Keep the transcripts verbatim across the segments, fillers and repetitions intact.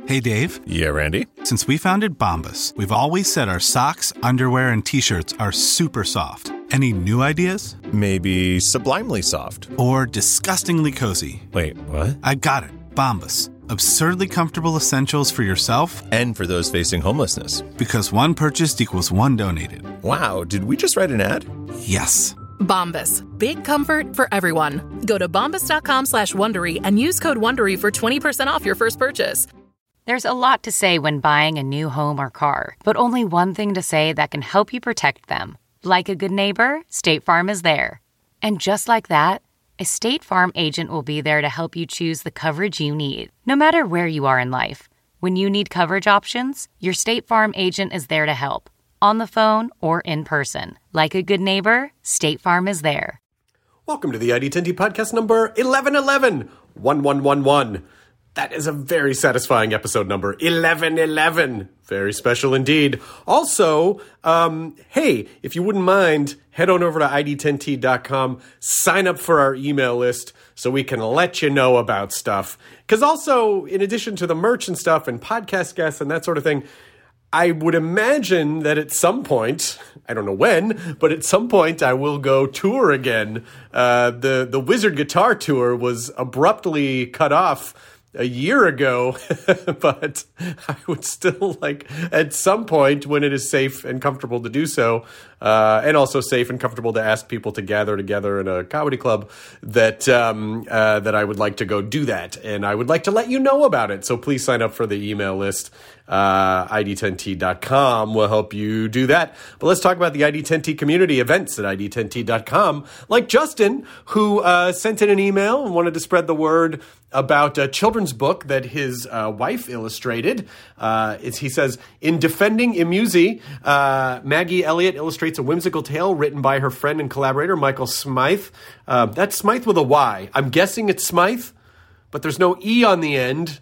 Hey, Dave. Yeah, Randy? Since we founded Bombas, we've always said our socks, underwear, and T-shirts are super soft. Any new ideas? Maybe sublimely soft. Or disgustingly cozy. Wait, what? I got it. Bombas. Absurdly comfortable essentials for yourself and for those facing homelessness. Because one purchased equals one donated. Wow, did we just write an ad? Yes. Bombas. Big comfort for everyone. Go to bombas.com slash Wondery and use code Wondery for twenty percent off your first purchase. There's a lot to say when buying a new home or car, but only one thing to say that can help you protect them. Like a good neighbor, State Farm is there. And just like that, a State Farm agent will be there to help you choose the coverage you need, no matter where you are in life. When you need coverage options, your State Farm agent is there to help, on the phone or in person. Like a good neighbor, State Farm is there. Welcome to the I D ten T podcast number eleven eleven, one one one one. That is a very satisfying episode number, eleven eleven. Very special indeed. Also, um, hey, if you wouldn't mind, head on over to I D ten T dot com, sign up for our email list so we can let you know about stuff. Because also, in addition to the merch and stuff and podcast guests and that sort of thing, I would imagine that at some point, I don't know when, but at some point I will go tour again. Uh, the, the Wizard Guitar Tour was abruptly cut off a year ago, but I would still like at some point when it is safe and comfortable to do so, uh, and also safe and comfortable to ask people to gather together in a comedy club, that um, uh, that I would like to go do that, and I would like to let you know about it. So please sign up for the email list. Uh, I D ten T dot com will help you do that. But let's talk about the I D ten T community events at I D ten T dot com. Like Justin, who uh, sent in an email and wanted to spread the word about a children's book that his uh, wife illustrated. Uh, it's, he says, in Defending Imuzi, uh, Maggie Elliott illustrates a whimsical tale written by her friend and collaborator, Michael Smythe. Uh, that's Smythe with a Y. I'm guessing it's Smythe, but there's no E on the end.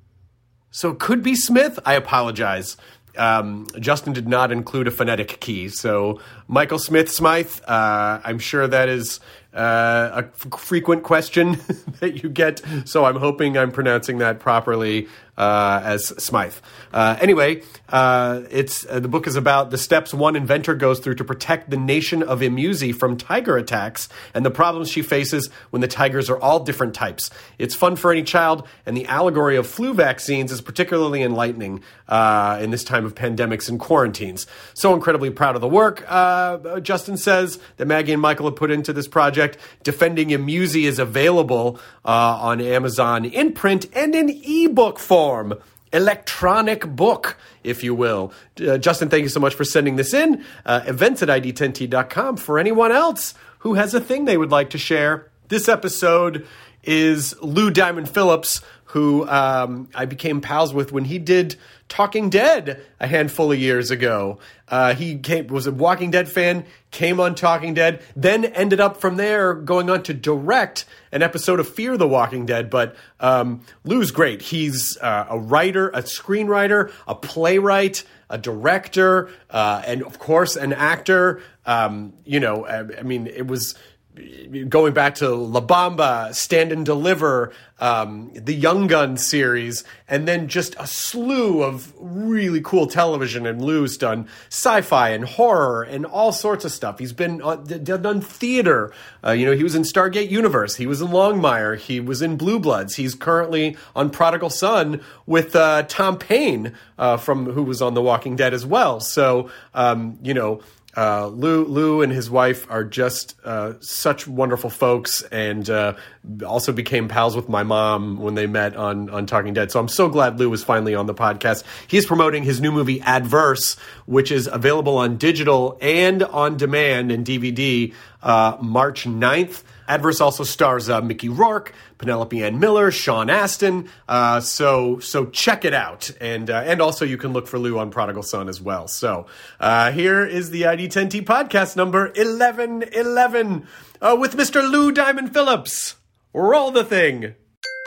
So it could be Smith. I apologize. Um, Justin did not include a phonetic key. So Michael Smith Smythe, uh, I'm sure that is uh, a f- frequent question that you get. So I'm hoping I'm pronouncing that properly uh, as Smythe. Uh, anyway, uh, it's uh, the book is about the steps one inventor goes through to protect the nation of Imuzi from tiger attacks and the problems she faces when the tigers are all different types. It's fun for any child, and the allegory of flu vaccines is particularly enlightening uh, in this time of pandemics and quarantines. So incredibly proud of the work, uh, Justin says, that Maggie and Michael have put into this project. Defending Imuzi is available uh, on Amazon in print and in ebook form. Electronic book, if you will. Uh, Justin, thank you so much for sending this in. Uh, events at I D ten T dot com for anyone else who has a thing they would like to share. This episode is Lou Diamond Phillips, who um, I became pals with when he did Talking Dead a handful of years ago. Uh, he came, was a Walking Dead fan, came on Talking Dead, then ended up from there going on to direct an episode of Fear the Walking Dead. But um, Lou's great. He's uh, a writer, a screenwriter, a playwright, a director, uh, and of course an actor. Um, you know, I, I mean, it was going back to La Bamba, Stand and Deliver, um, the Young Gun series, and then just a slew of really cool television. And Lou's done sci-fi and horror and all sorts of stuff. He's been uh, done theater. Uh, you know, he was in Stargate Universe. He was in Longmire. He was in Blue Bloods. He's currently on Prodigal Son with uh, Tom Paine, uh, from who was on The Walking Dead as well. So, um, you know, Uh, Lou, Lou and his wife are just uh, such wonderful folks, and uh, also became pals with my mom when they met on, on Talking Dead. So I'm so glad Lou was finally on the podcast. He's promoting his new movie Adverse, which is available on digital and on demand and D V D uh, March ninth. Adverse also stars uh, Mickey Rourke, Penelope Ann Miller, Sean Astin. Uh, so so check it out. And uh, and also you can look for Lou on Prodigal Son as well. So uh, here is the I D ten T podcast number eleven eleven uh, with Mister Lou Diamond Phillips. Roll the thing.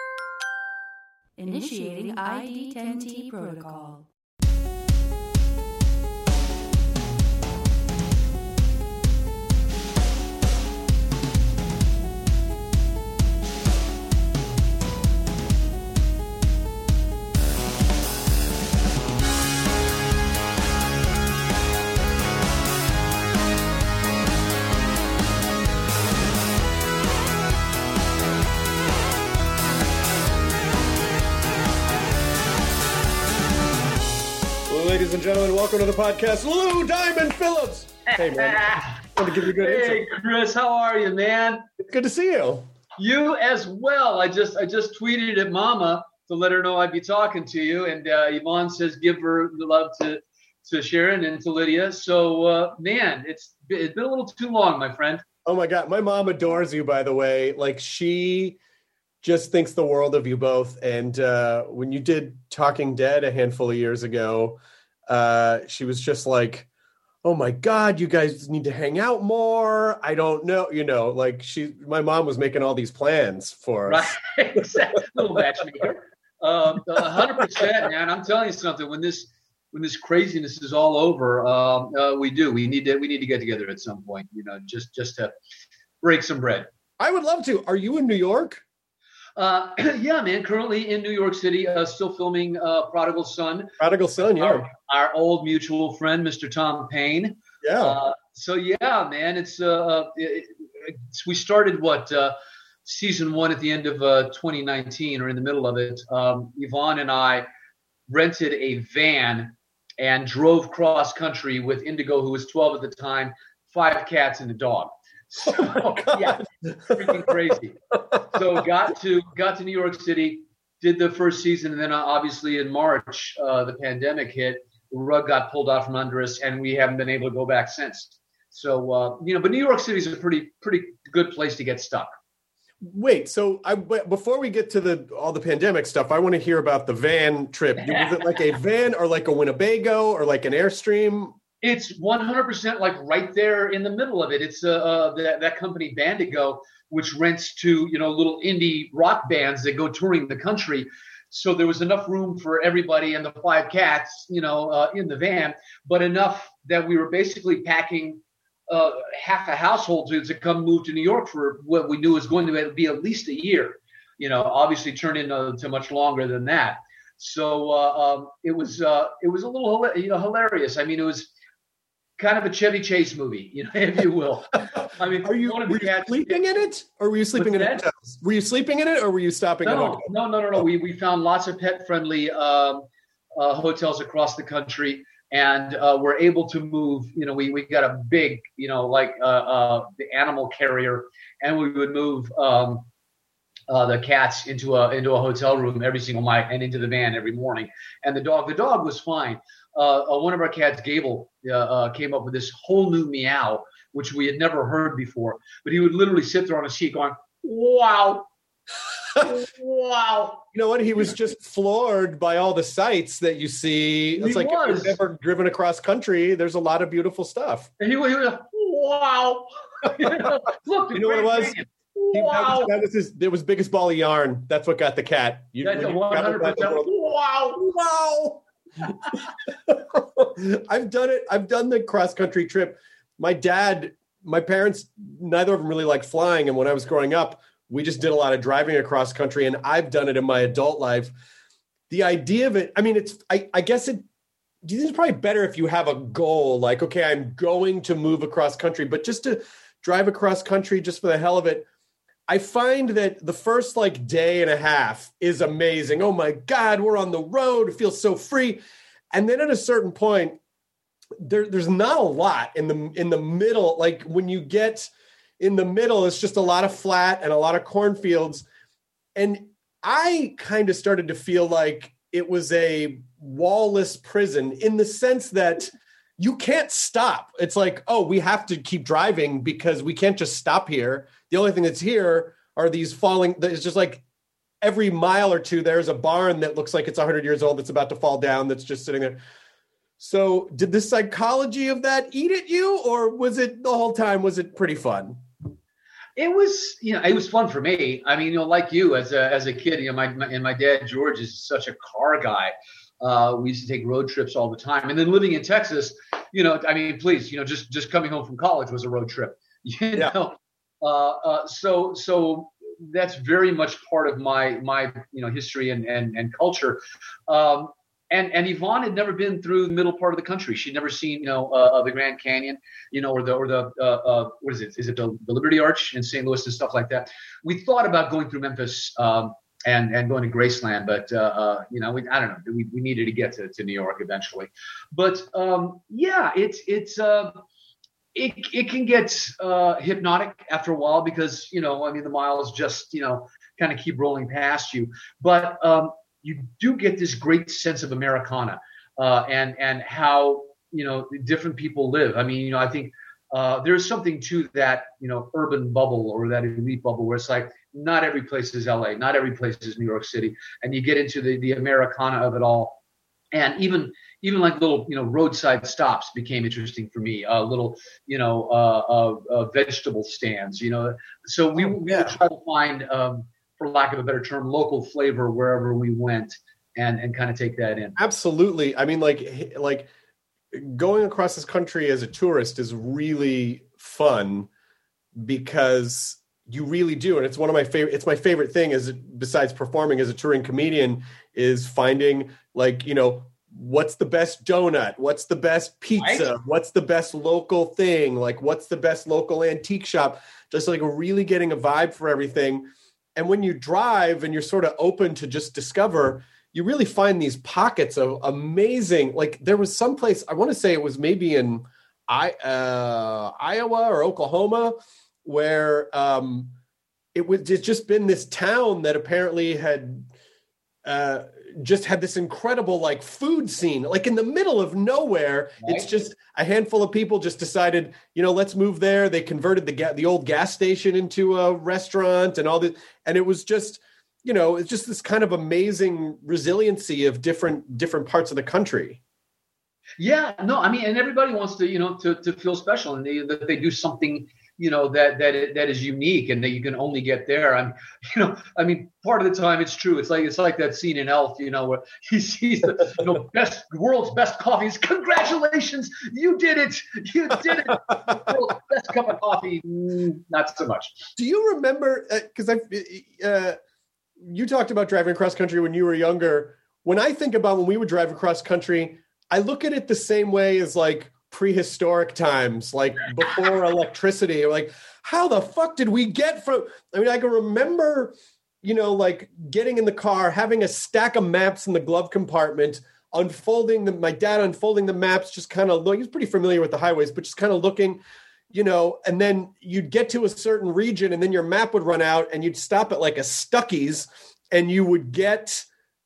Initiating I D ten T protocol. ladies and gentlemen, welcome to the podcast, Lou Diamond Phillips. Hey, man. I want to give you a good Hey, intro. Chris, how are you, man? It's good to see you. You as well. I just I just tweeted at Mama to let her know I'd be talking to you, and uh, Yvonne says give her the love to to Sharon and to Lydia. So, uh, man, it's it's been a little too long, my friend. Oh, my God. My mom adores you, by the way. Like, she just thinks the world of you both. And uh, when you did Talking Dead a handful of years ago, uh, she was just like, oh, my God, you guys need to hang out more. I don't know. You know, like she, my mom was making all these plans for us. Right, exactly. Little matchmaker. Um, one hundred percent, man. I'm telling you something. When this when this craziness is all over, um, uh, we do. We need to we need to get together at some point. You know, just just to break some bread. I would love to. Are you in New York? Uh, yeah, man. Currently in New York City, uh, still filming uh, Prodigal Son. Prodigal Son, yeah. Our, our old mutual friend, Mister Tom Payne. Yeah. Uh, so yeah, man. It's uh, it, it, we started what uh, season one at the end of uh, twenty nineteen, or in the middle of it. Um, Yvonne and I rented a van and drove cross country with Indigo, who was twelve at the time, five cats and a dog. So, Oh, yeah, freaking crazy. So got to got to New York City, did the first season, and then uh, obviously in March, uh, the pandemic hit. The rug got pulled out from under us, and we haven't been able to go back since. So uh, you know, but New York City is a pretty pretty good place to get stuck. Wait, so I, before we get to the all the pandemic stuff, I want to hear about the van trip. Was it like a van or like a Winnebago or like an Airstream? It's one hundred percent like right there in the middle of it. It's uh, uh, that, that company Bandigo, which rents to, you know, little indie rock bands that go touring the country. So there was enough room for everybody and the five cats, you know, uh, in the van, but enough that we were basically packing uh, half a household to, to come move to New York for what we knew was going to be at least a year. You know, obviously turned into to much longer than that. So uh, um, it was uh, it was a little, you know, hilarious. I mean, it was kind of a Chevy Chase movie, you know, if you will. I mean, Are you, one of were the you cats, sleeping in it or were you sleeping in What's that? hotels? Were you sleeping in it or were you stopping at No, hotels? no, no, no, no. We we found lots of pet-friendly um, uh, hotels across the country, and uh, we're able to move. You know, we we got a big, you know, like uh, uh, the animal carrier, and we would move um, uh, the cats into a into a hotel room every single night, and into the van every morning. And the dog, the dog was fine. Uh, uh, one of our cats, Gable, uh, uh, came up with this whole new meow, which we had never heard before. But he would literally sit there on his seat going, "Wow." Wow. You know what? He was just floored by all the sights that you see. It's He like if was. you've never driven across country, there's a lot of beautiful stuff. And he was, he was like, wow. you know, look, the You know what it Grand was? Canyon. He, that Wow. was, that was his, it was biggest ball of yarn. That's what got the cat. You, That's when a you one travel hundred around the percent. world- Wow. Wow. I've done it. I've done the cross country trip. My dad, my parents, neither of them really liked flying. And when I was growing up, we just did a lot of driving across country. And I've done it in my adult life. The idea of it, I mean, it's, I, I guess it, do you think it's probably better if you have a goal, like, okay, I'm going to move across country, but just to drive across country just for the hell of it, I find that the first like day and a half is amazing. Oh my God, we're on the road. It feels so free. And then at a certain point, there, there's not a lot in the in the middle. Like when you get in the middle, it's just a lot of flat and a lot of cornfields. And I kind of started to feel like it was a wall-less prison in the sense that you can't stop. It's like, oh, we have to keep driving because we can't just stop here. The only thing that's here are these falling. It's just like every mile or two, there's a barn that looks like it's one hundred years old that's about to fall down that's just sitting there. So did the psychology of that eat at you, or was it the whole time, was it pretty fun? It was, you know, it was fun for me. I mean, you know, like you as a as a kid, you know, my, my and my dad George is such a car guy. Uh, we used to take road trips all the time, and then living in Texas, you know, I mean, please, you know, just just coming home from college was a road trip. You Yeah. know, uh, uh, so so that's very much part of my my you know history and and and culture. Um, And and Yvonne had never been through the middle part of the country. She'd never seen, you know, uh, the Grand Canyon, you know, or the or the uh, uh, what is it? Is it the, the Liberty Arch in Saint Louis and stuff like that? We thought about going through Memphis um, and and going to Graceland. But uh, uh, you know, we, I don't know. We, we needed to get to, to New York eventually. But um, yeah, it's it's uh, it it can get uh, hypnotic after a while because you know, I mean, the miles just you know kind of keep rolling past you. But um, you do get this great sense of Americana uh, and and how you know different people live. I mean, you know, I think. Uh, there's something to that, you know, urban bubble or that elite bubble where it's like not every place is L A, not every place is New York City, and you get into the the Americana of it all, and even even like little you know roadside stops became interesting for me. Uh, little you know uh, uh, uh, vegetable stands, you know. So we, we yeah. would try to find, um, for lack of a better term, local flavor wherever we went, and and kind of take that in. Absolutely. I mean, like like. Going across this country as a tourist is really fun because you really do. And it's one of my favorite, it's my favorite thing is besides performing as a touring comedian is finding like, you know, what's the best donut? What's the best pizza? Right? What's the best local thing? Like what's the best local antique shop? Just like really getting a vibe for everything. And when you drive and you're sort of open to just discover, you really find these pockets of amazing, like there was some place, I want to say it was maybe in I, uh, Iowa or Oklahoma, where um, it was it's just been this town that apparently had uh, just had this incredible like food scene, like in the middle of nowhere. Right. It's just a handful of people just decided, you know, let's move there. They converted the ga- the old gas station into a restaurant and all this. And it was just, you know, it's just this kind of amazing resiliency of different different parts of the country. Yeah, no, I mean, and everybody wants to, you know, to to feel special, and they that they do something, you know, that that that is unique and that you can only get there. I'm, you know, I mean, part of the time it's true. It's like it's like that scene in Elf, you know, where he sees the you know best world's best coffees. Congratulations, you did it, you did it. World's best cup of coffee, mm, not so much. Do you remember? Because uh, I. Uh, You talked about driving across country when you were younger. When I think about when we would drive across country, I look at it the same way as like prehistoric times, like before electricity. Like, how the fuck did we get from? I mean, I can remember, you know, like getting in the car, having a stack of maps in the glove compartment, unfolding the, my dad unfolding the maps, just kind of look. He's pretty familiar with the highways, but just kind of looking. You know, and then you'd get to a certain region and then your map would run out and you'd stop at like a Stuckey's and you would get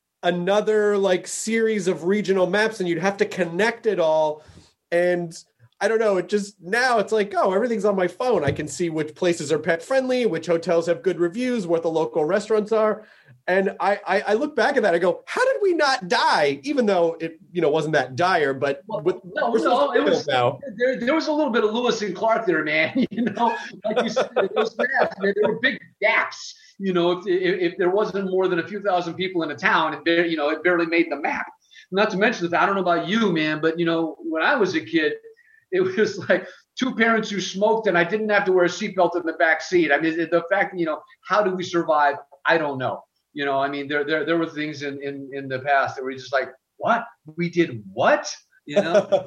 another like series of regional maps and you'd have to connect it all. And I don't know, it just now it's like, oh, everything's on my phone. I can see which places are pet friendly, which hotels have good reviews, what the local restaurants are. And I, I, I look back at that, I go, how did we not die? Even though it, you know, wasn't that dire, but well, with, no, no, it was, now. There, there was a little bit of Lewis and Clark there, man. You know, like you said, those maps, man, there were big gaps. You know, if, if if there wasn't more than a few thousand people in a town, it barely, you know, it barely made the map. Not to mention the fact, I don't know about you, man, but you know, when I was a kid, it was like two parents who smoked, and I didn't have to wear a seatbelt in the back seat. I mean, the fact, you know, how do we survive? I don't know. You know, I mean, there there there were things in, in, in the past that were just like, what? We did what? You know?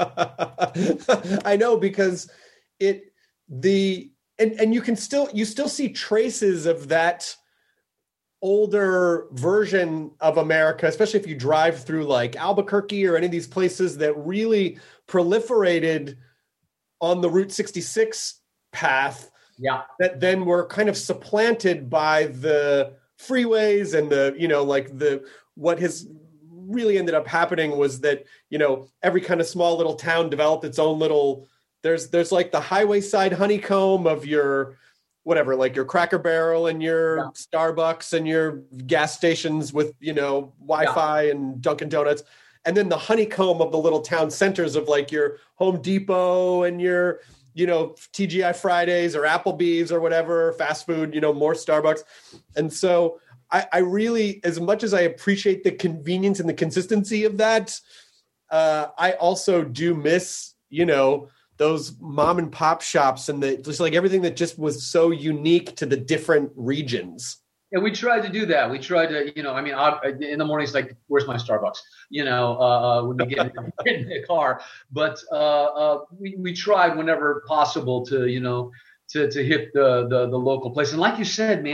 I know, because it the and, and you can still you still see traces of that older version of America, especially if you drive through like Albuquerque or any of these places that really proliferated on the Route sixty-six path. Yeah. That then were kind of supplanted by the freeways and the, you know, like the, what has really ended up happening was that, you know, every kind of small little town developed its own little, there's, there's like the highway side honeycomb of your, whatever, like your Cracker Barrel and your yeah. Starbucks and your gas stations with, you know, Wi-Fi yeah. and Dunkin' Donuts. And then the honeycomb of the little town centers of like your Home Depot and your, you know, T G I Fridays or Applebee's or whatever, fast food, you know, more Starbucks. And so I, I really, as much as I appreciate the convenience and the consistency of that, uh, I also do miss, you know, those mom and pop shops and the, just like everything that just was so unique to the different regions. And we tried to do that. We tried to, you know, I mean, I, in the mornings, like, where's my Starbucks? You know, uh, when we get in, in the car. But uh, uh, we we tried whenever possible to, you know, to to hit the the, the local place. And like you said, man,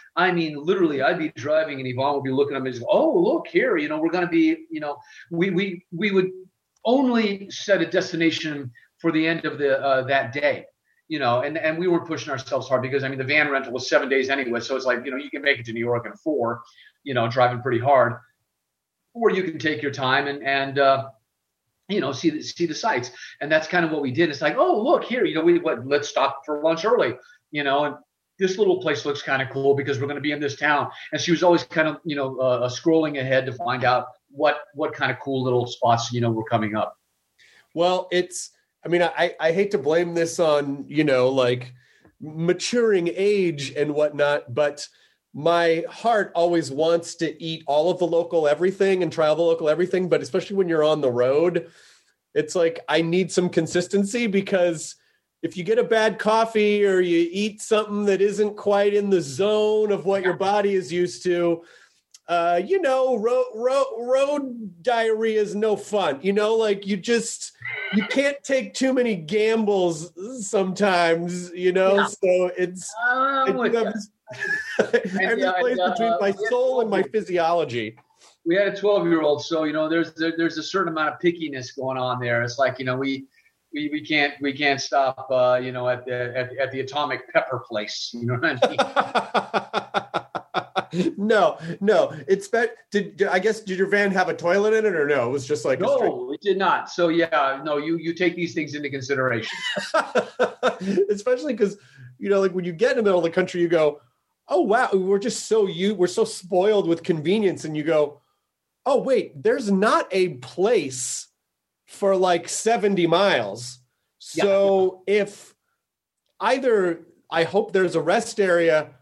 I mean, literally, I'd be driving and Yvonne would be looking at me and say, oh, look here, you know, we're going to be, you know, we we we would only set a destination for the end of the uh, that day, you know, and, and we weren't pushing ourselves hard because, I mean, the van rental was seven days anyway. So it's like, you know, you can make it to New York in four, you know, driving pretty hard, or you can take your time and, and uh, you know, see the, see the sights. And that's kind of what we did. It's like, oh, look here, you know, we what, let's stop for lunch early, you know, and this little place looks kind of cool because we're going to be in this town. And she was always kind of, you know, uh, scrolling ahead to find out what what kind of cool little spots, you know, were coming up. Well, it's, I mean, I, I hate to blame this on, you know, like maturing age and whatnot, but my heart always wants to eat all of the local everything and try all the local everything. But especially when you're on the road, it's like, I need some consistency, because if you get a bad coffee or you eat something that isn't quite in the zone of what your body is used to, uh, you know, road, road, road diarrhea is no fun. You know, like you just, you can't take too many gambles sometimes, you know, yeah. So it's, um, I do have this, every yeah, place uh, between my soul and my physiology. We had a twelve-year-old, so, you know, there's there, there's a certain amount of pickiness going on there. It's like, you know, we, We we can't we can't stop uh, you know at the at, at the atomic pepper place. You know what I mean? no, no. It's bet. Did, did I guess did your van have a toilet in it or no? It was just like no, a straight... it did not. So yeah, no. You you take these things into consideration, especially because, you know, like when you get in the middle of the country, you go, oh wow, we're just so you we're so spoiled with convenience, and you go, oh wait, there's not a place for like seventy miles. So yeah. If either I hope there's a rest area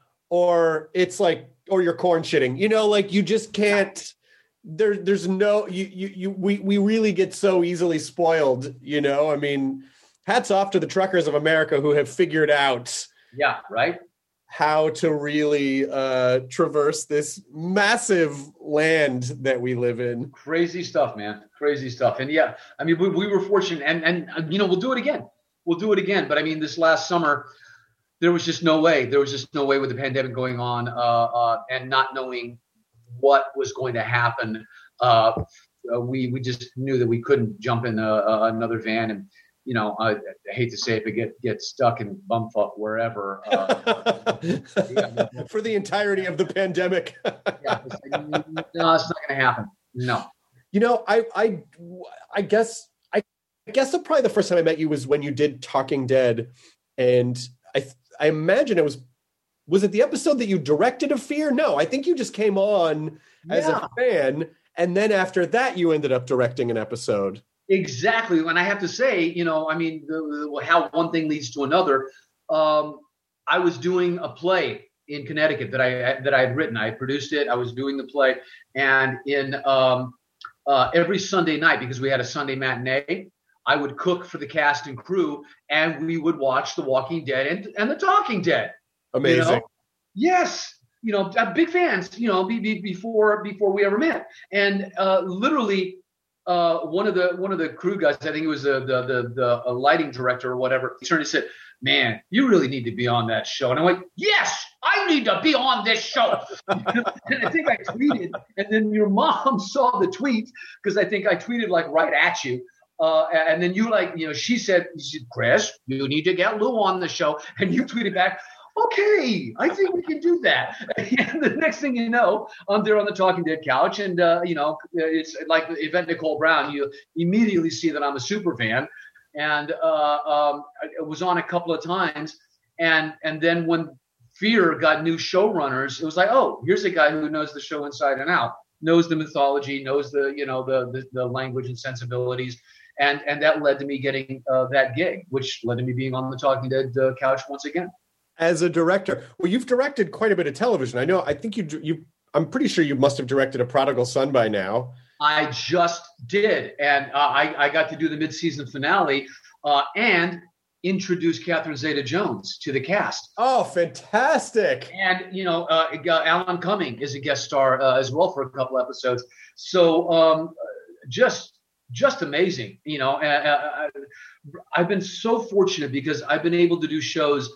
or it's like, or you're corn shitting, you know, like you just can't, there, there's no, you, you, you, we, we really get so easily spoiled, you know, I mean, hats off to the truckers of America who have figured out. Yeah. Right. How to really uh, traverse this massive land that we live in. Crazy stuff, man. Crazy stuff. And yeah, I mean, we, we were fortunate, and, and, you know, we'll do it again. We'll do it again. But I mean, this last summer, there was just no way. There was just no way with the pandemic going on uh, uh, and not knowing what was going to happen. Uh, we, we just knew that we couldn't jump in a, a, another van and, you know, I, I hate to say it, but get get stuck in bumfuck wherever uh, yeah, for the entirety of the pandemic. Yeah, it's like, no, it's not going to happen. No. You know, I I I guess I, I guess the, probably the first time I met you was when you did Talking Dead, and I I imagine it was was it the episode that you directed of Fear? No, I think you just came on as yeah. a fan, and then after that you ended up directing an episode. Exactly. And I have to say, you know, I mean, the, the, how one thing leads to another. Um, I was doing a play in Connecticut that I that I had written. I had produced it. I was doing the play, and in um, uh, every Sunday night, because we had a Sunday matinee, I would cook for the cast and crew, and we would watch The Walking Dead and, and The Talking Dead. Amazing. You know? Yes. You know, big fans. You know, be, be, before before we ever met, and uh, literally. Uh, one of the one of the crew guys, I think it was the the the, the a lighting director or whatever, he turned and said, "Man, you really need to be on that show." And I went, "Yes, I need to be on this show." And I think I tweeted, and then your mom saw the tweet because I think I tweeted like right at you. Uh, and then you like, you know, she said, she said, "Chris, you need to get Lou on the show," and you tweeted back, "Okay, I think we can do that." And the next thing you know, I'm there on the Talking Dead couch, and uh, you know, it's like Yvette Nicole Brown. You immediately see that I'm a super fan, and uh, um, I was on a couple of times, and and then when Fear got new showrunners, it was like, oh, here's a guy who knows the show inside and out, knows the mythology, knows the you know the the, the language and sensibilities. And and that led to me getting uh, that gig, which led to me being on the Talking Dead uh, couch once again. As a director, well, you've directed quite a bit of television. I know. I think you, you. I'm pretty sure you must have directed A Prodigal Son by now. I just did, and uh, I, I got to do the mid-season finale uh, and introduce Catherine Zeta-Jones to the cast. Oh, fantastic! And you know, uh, Alan Cumming is a guest star uh, as well for a couple episodes. So um, just. Just amazing, you know. Uh, uh, I've been so fortunate because I've been able to do shows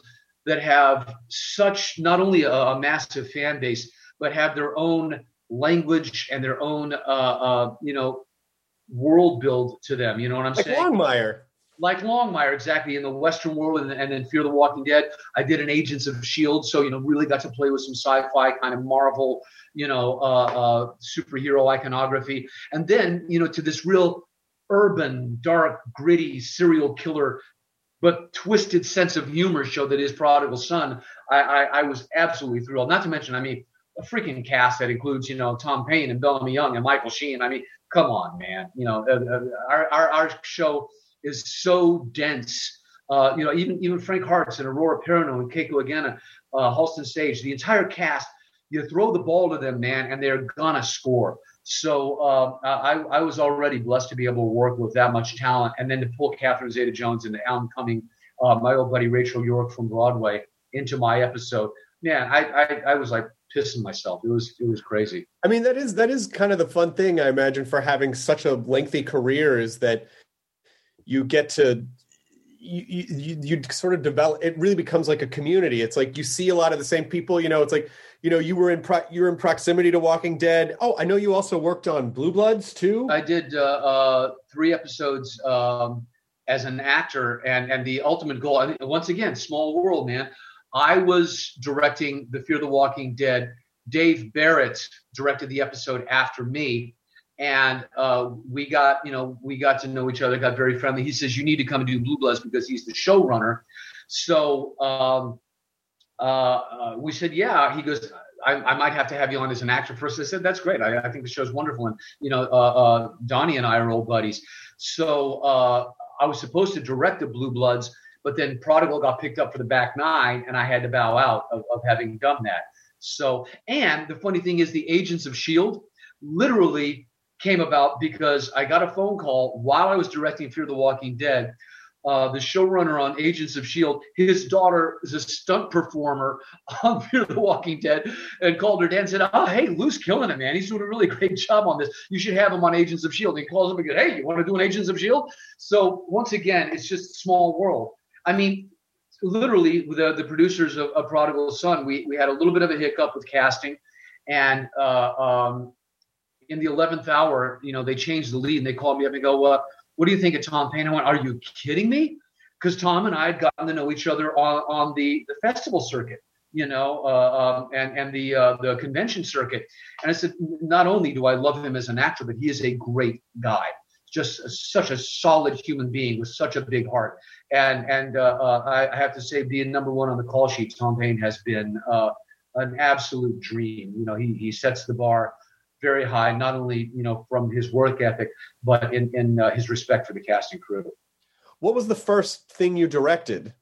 that have such not only a, a massive fan base, but have their own language and their own, uh, uh, you know, world build to them. You know what I'm like saying? Longmire. Like Longmire, exactly, in the Western world, and, and then Fear the Walking Dead. I did an Agents of S H I E L D, so, you know, really got to play with some sci-fi kind of Marvel, you know, uh, uh, superhero iconography. And then, you know, to this real urban, dark, gritty, serial killer, but twisted sense of humor show that is Prodigal Son. I, I, I was absolutely thrilled. Not to mention, I mean, a freaking cast that includes, you know, Tom Payne and Bellamy Young and Michael Sheen. I mean, come on, man. You know, uh, our, our, our show is so dense. Uh, you know, even even Frank Hartz and Aurora Perrineau and Keiko Agena, uh, Halston Stage, the entire cast, you throw the ball to them, man, and they're gonna score. So uh, I, I was already blessed to be able to work with that much talent, and then to pull Catherine Zeta-Jones and the oncoming, uh, my old buddy Rachel York from Broadway into my episode. Man, I, I I was like pissing myself. It was it was crazy. I mean, that is that is kind of the fun thing, I imagine, for having such a lengthy career, is that you get to you, you you sort of develop. It really becomes like a community. It's like you see a lot of the same people. You know, it's like, you know, you were in pro, you were in proximity to Walking Dead. Oh, I know you also worked on Blue Bloods too. I did uh, uh, three episodes um, as an actor, and and the ultimate goal. I mean, once again, small world, man. I was directing the Fear the Walking Dead. Dave Barrett directed the episode after me. And uh, we got, you know, we got to know each other, got very friendly. He says, you need to come and do Blue Bloods because he's the showrunner. So um, uh, uh, we said, yeah. He goes, I, I might have to have you on as an actor first. I said, that's great. I, I think the show's wonderful. And, you know, uh, uh, Donnie and I are old buddies. So uh, I was supposed to direct the Blue Bloods, but then Prodigal got picked up for the back nine, and I had to bow out of, of having done that. So, and the funny thing is, the Agents of S H I E L D literally came about because I got a phone call while I was directing Fear the Walking Dead. Uh, the showrunner on Agents of S H I E L D, his daughter is a stunt performer on Fear the Walking Dead, and called her dad and said, oh, hey, Lou's killing it, man. He's doing a really great job on this. You should have him on Agents of S H I E L D. And he calls him and goes, hey, you want to do an Agents of S H I E L D? So once again, it's just a small world. I mean, literally, the, the producers of, of Prodigal Son, we, we had a little bit of a hiccup with casting. And uh, um, in the eleventh hour, you know, they changed the lead, and they called me up and go, uh, what do you think of Tom Payne? I went, are you kidding me? Because Tom and I had gotten to know each other on, on the, the festival circuit, you know, uh, um, and, and the, uh, the convention circuit. And I said, not only do I love him as an actor, but he is a great guy. Just a, such a solid human being with such a big heart. And and uh, uh, I, I have to say, being number one on the call sheet, Tom Payne has been uh, an absolute dream. You know, he he sets the bar very high, not only, you know, from his work ethic, but in, in uh, his respect for the casting crew. What was the first thing you directed?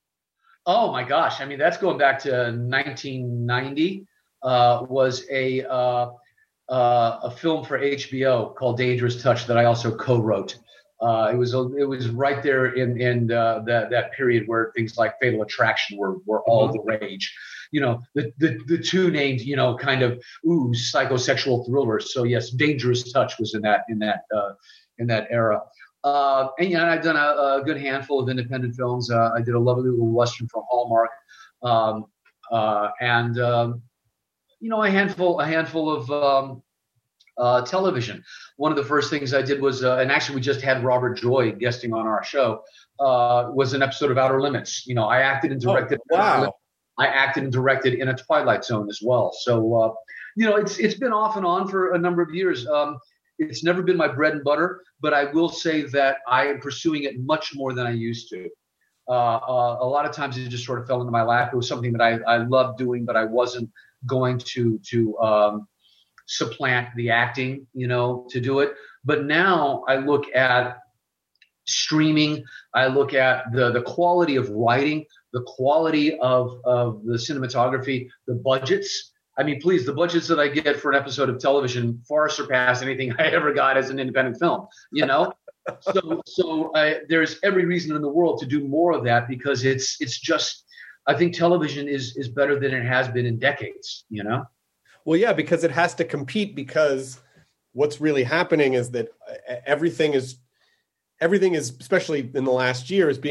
Oh, my gosh. I mean, that's going back to nineteen ninety, uh, was a uh, uh, a film for H B O called Dangerous Touch that I also co-wrote. Uh, it was a, it was right there in in uh, that that period where things like Fatal Attraction were were all mm-hmm. the rage. You know, the, the the two named, you know, kind of ooh psychosexual thrillers. So yes, Dangerous Touch was in that in that uh, in that era. Uh, and yeah, I've done a, a good handful of independent films. Uh, I did a lovely little Western for Hallmark, um, uh, and um, you know, a handful a handful of um, uh, television. One of the first things I did was, uh, and actually we just had Robert Joy guesting on our show, uh, was an episode of Outer Limits. You know, I acted and directed. Oh, wow. I acted and directed in a Twilight Zone as well. So, uh, you know, it's it's been off and on for a number of years. Um, it's never been my bread and butter, but I will say that I am pursuing it much more than I used to. Uh, uh, a lot of times it just sort of fell into my lap. It was something that I, I loved doing, but I wasn't going to to um, supplant the acting, you know, to do it. But now I look at streaming. I look at the the quality of writing, the quality of, of the cinematography, the budgets. I mean, please, the budgets that I get for an episode of television far surpass anything I ever got as an independent film, you know? so so I, there's every reason in the world to do more of that, because it's it's just, I think television is is better than it has been in decades, you know? Well, yeah, because it has to compete, because what's really happening is that everything is, everything is, especially in the last year, is being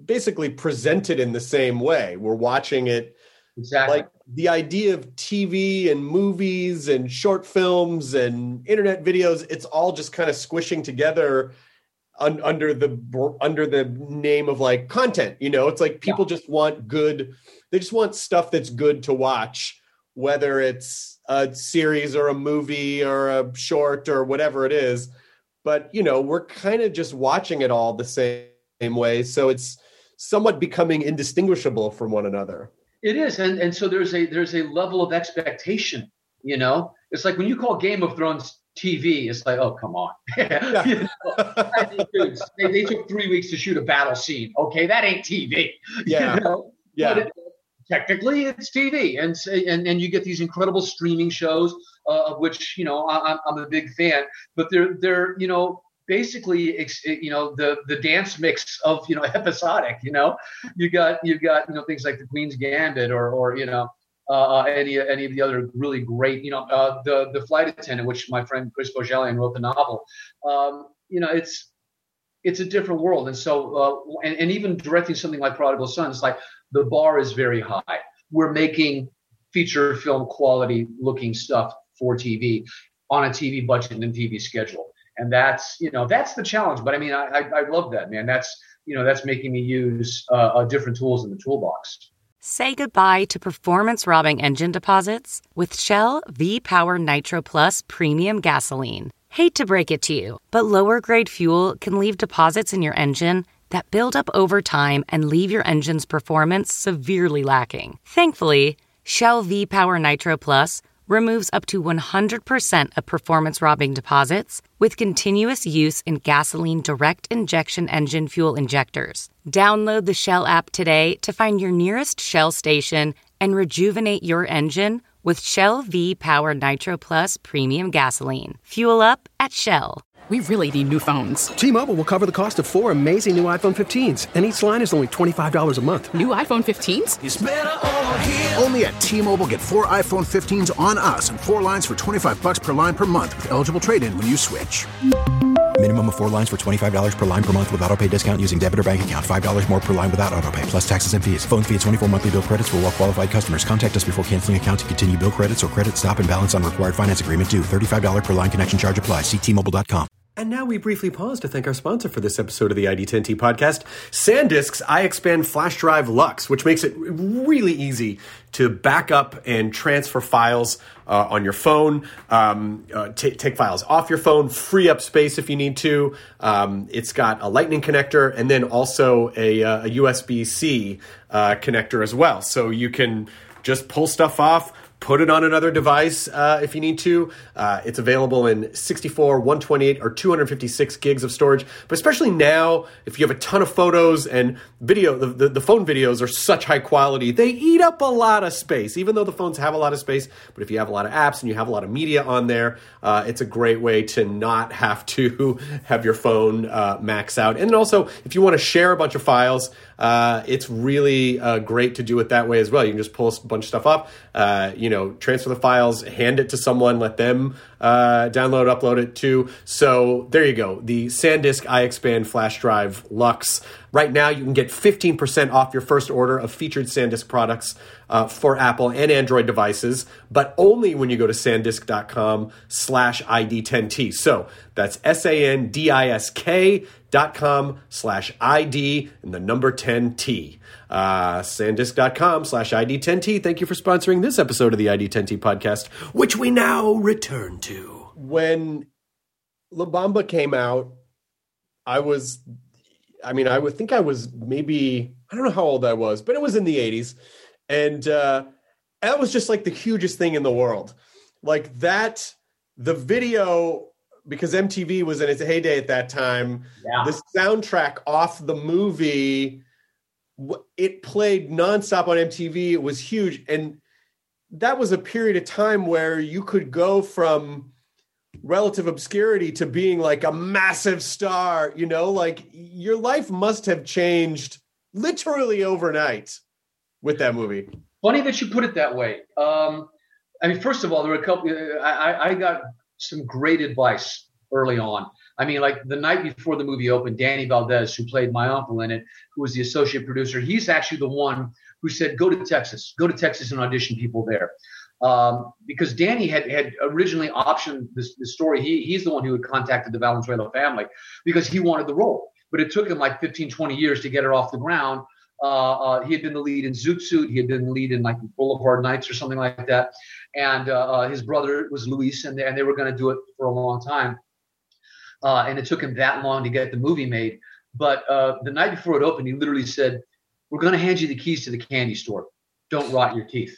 basically presented in the same way. We're watching it. Exactly. Like the idea of T V and movies and short films and internet videos, it's all just kind of squishing together un- under the under the name of like content. You know, it's like people yeah. just want good. They just want stuff that's good to watch, whether it's a series or a movie or a short or whatever it is. But, you know, we're kind of just watching it all the same, same way. So it's somewhat becoming indistinguishable from one another. It is, and and so there's a there's a level of expectation. You know, it's like when you call Game of Thrones T V, it's like, oh, come on. Yeah. You know? Dudes, they, they took three weeks to shoot a battle scene. Okay, that ain't T V. Yeah, you know? yeah. But it, technically, it's T V, and and and you get these incredible streaming shows, uh, of which you know I, I'm a big fan. But they're they're you know. basically, you know, the the dance mix of, you know, episodic, you know, you got you got, you know, things like the Queen's Gambit or, or you know, uh, any any of the other really great, you know, uh, the the Flight Attendant, which my friend Chris Bojalian wrote the novel. Um, you know, it's it's a different world. And so uh, and, and even directing something like Prodigal Son, it's like the bar is very high. We're making feature film quality looking stuff for T V on a T V budget and T V schedule. And that's, you know, that's the challenge. But I mean, I, I, I love that, man. That's, you know, that's making me use uh, uh, different tools in the toolbox. Say goodbye to performance-robbing engine deposits with Shell V-Power Nitro Plus Premium Gasoline. Hate to break it to you, but lower-grade fuel can leave deposits in your engine that build up over time and leave your engine's performance severely lacking. Thankfully, Shell V-Power Nitro Plus removes up to one hundred percent of performance-robbing deposits with continuous use in gasoline direct injection engine fuel injectors. Download the Shell app today to find your nearest Shell station and rejuvenate your engine with Shell V-Power Nitro Plus Premium Gasoline. Fuel up at Shell. We really need new phones. T-Mobile will cover the cost of four amazing new iPhone fifteens, and each line is only twenty-five dollars a month. New iPhone fifteens? It's better over here. Only at T-Mobile, get four iPhone fifteens on us and four lines for twenty-five bucks per line per month with eligible trade-in when you switch. Minimum of four lines for twenty-five dollars per line per month with autopay discount using debit or bank account. five dollars more per line without autopay, plus taxes and fees. Phone fee at twenty-four monthly bill credits for well-qualified customers. Contact us before canceling account to continue bill credits or credit stop and balance on required finance agreement due. thirty-five dollars per line connection charge applies. See T Mobile dot com. And now we briefly pause to thank our sponsor for this episode of the I D ten T podcast, SanDisk's iXpand Flash Drive Lux, which makes it really easy to back up and transfer files uh, on your phone, um, uh, t- take files off your phone, free up space if you need to. Um, it's got a Lightning connector and then also a, uh, a U S B-C uh, connector as well. So you can just pull stuff off, put it on another device uh, if you need to. Uh, it's available in sixty-four, one twenty-eight, or two fifty-six gigs of storage. But especially now, if you have a ton of photos and video, the, the, the phone videos are such high quality, they eat up a lot of space, even though the phones have a lot of space. But if you have a lot of apps and you have a lot of media on there, uh, it's a great way to not have to have your phone uh, max out. And also, if you want to share a bunch of files, uh, it's really uh, great to do it that way as well. You can just pull a bunch of stuff up, uh, you know, transfer the files, hand it to someone, let them uh, download, upload it too. So there you go. The SanDisk iXpand Flash Drive Lux. Right now, you can get fifteen percent off your first order of featured SanDisk products uh, for Apple and Android devices, but only when you go to sandisk.com slash ID10T. So that's S-A-N-D-I-S-K dot com slash ID and the number ten T. Uh, sandisk.com slash ID10T. Thank you for sponsoring this episode of the I D ten T podcast, which we now return to. When La Bamba came out, I was, I mean, I would think I was maybe, I don't know how old I was, but it was in the eighties. And uh, that was just like the hugest thing in the world. Like that, the video, because M T V was in its heyday at that time, yeah. The soundtrack off the movie, it played nonstop on M T V. It was huge. And that was a period of time where you could go from relative obscurity to being like a massive star, you know, like your life must have changed literally overnight with that movie. Funny that you put it that way. Um, I mean, first of all, there were a couple, I, I got some great advice early on I mean, like the night before the movie opened, Danny Valdez, who played my uncle in it, who was the associate producer, he's actually the one who said, go to Texas, go to Texas and audition people there. Um, because Danny had, had originally optioned this, this story. He, he's the one who had contacted the Valenzuela family because he wanted the role. But it took him like fifteen, twenty years to get her off the ground. Uh, uh, he had been the lead in Zoot Suit. He had been the lead in like Boulevard Nights or something like that. And uh, uh, his brother was Luis, and they, and they were going to do it for a long time. Uh, and it took him that long to get the movie made. But uh, the night before it opened, he literally said, we're going to hand you the keys to the candy store. Don't rot your teeth.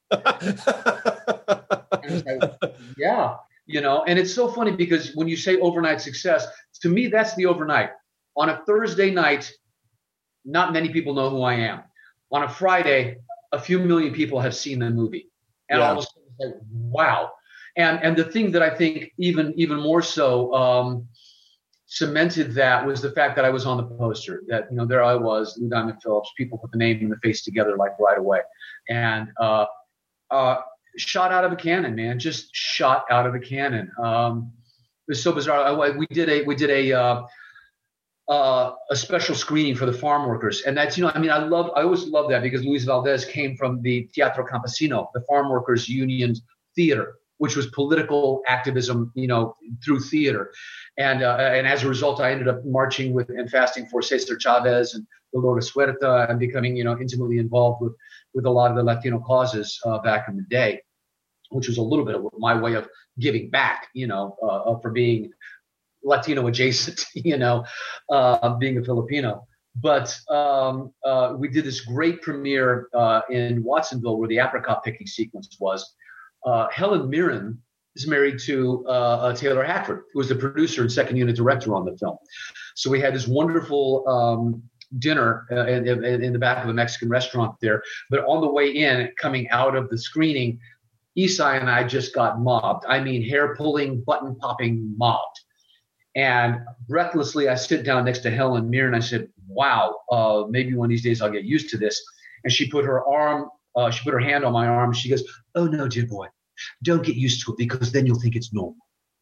Like, yeah, you know, and it's so funny because when you say overnight success, to me, that's the overnight. On a Thursday night, not many people know who I am. On a Friday, a few million people have seen the movie. And Yeah. all of a sudden it's like, wow. And and the thing that I think even even more so um, cemented that was the fact that I was on the poster. That, you know, there I was, Lou Diamond Phillips, people put the name and the face together like right away. And uh, uh, shot out of a cannon, man, just shot out of a cannon. Um, it was so bizarre. I, we did a we did a uh, uh, a special screening for the farm workers, and that's, you know, I mean, I love I always love that because Luis Valdez came from the Teatro Campesino, the farm workers union theater, which was political activism, you know, through theater, and uh, and as a result, I ended up marching with and fasting for Cesar Chavez and Dolores Huerta, and becoming, you know, intimately involved with with a lot of the Latino causes uh, back in the day, which was a little bit of my way of giving back, you know, uh, for being Latino adjacent, you know, uh, being a Filipino. But um, uh, we did this great premiere uh, in Watsonville where the apricot picking sequence was. Uh, Helen Mirren is married to uh, uh, Taylor Hackford, who was the producer and second unit director on the film. So we had this wonderful um, dinner uh, in, in, in the back of a Mexican restaurant there. But on the way in, coming out of the screening, Isai and I just got mobbed. I mean, hair pulling, button popping, mobbed. And breathlessly, I sit down next to Helen Mirren. I said, wow, uh, maybe one of these days I'll get used to this. And she put her arm, uh, she put her hand on my arm, and she goes, oh, no, dear boy, don't get used to it because then you'll think it's normal.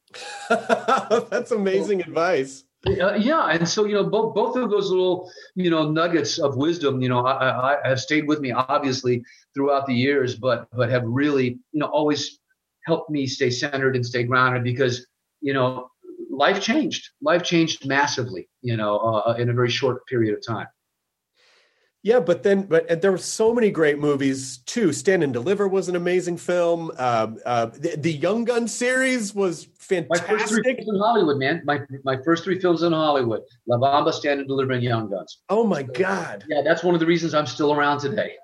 That's amazing so, advice. Uh, yeah. And so, you know, both both of those little, you know, nuggets of wisdom, you know, I, I have stayed with me, obviously, throughout the years, but but have really, you know, always helped me stay centered and stay grounded because, you know, life changed. Life changed massively, you know, uh, in a very short period of time. Yeah, but then, but and there were so many great movies too. Stand and Deliver was an amazing film. Um, uh, the, the Young Gun series was fantastic. My first three films in Hollywood, man. My my first three films in Hollywood: La Bamba, Stand and Deliver, and Young Guns. Oh my God! Yeah, that's one of the reasons I'm still around today.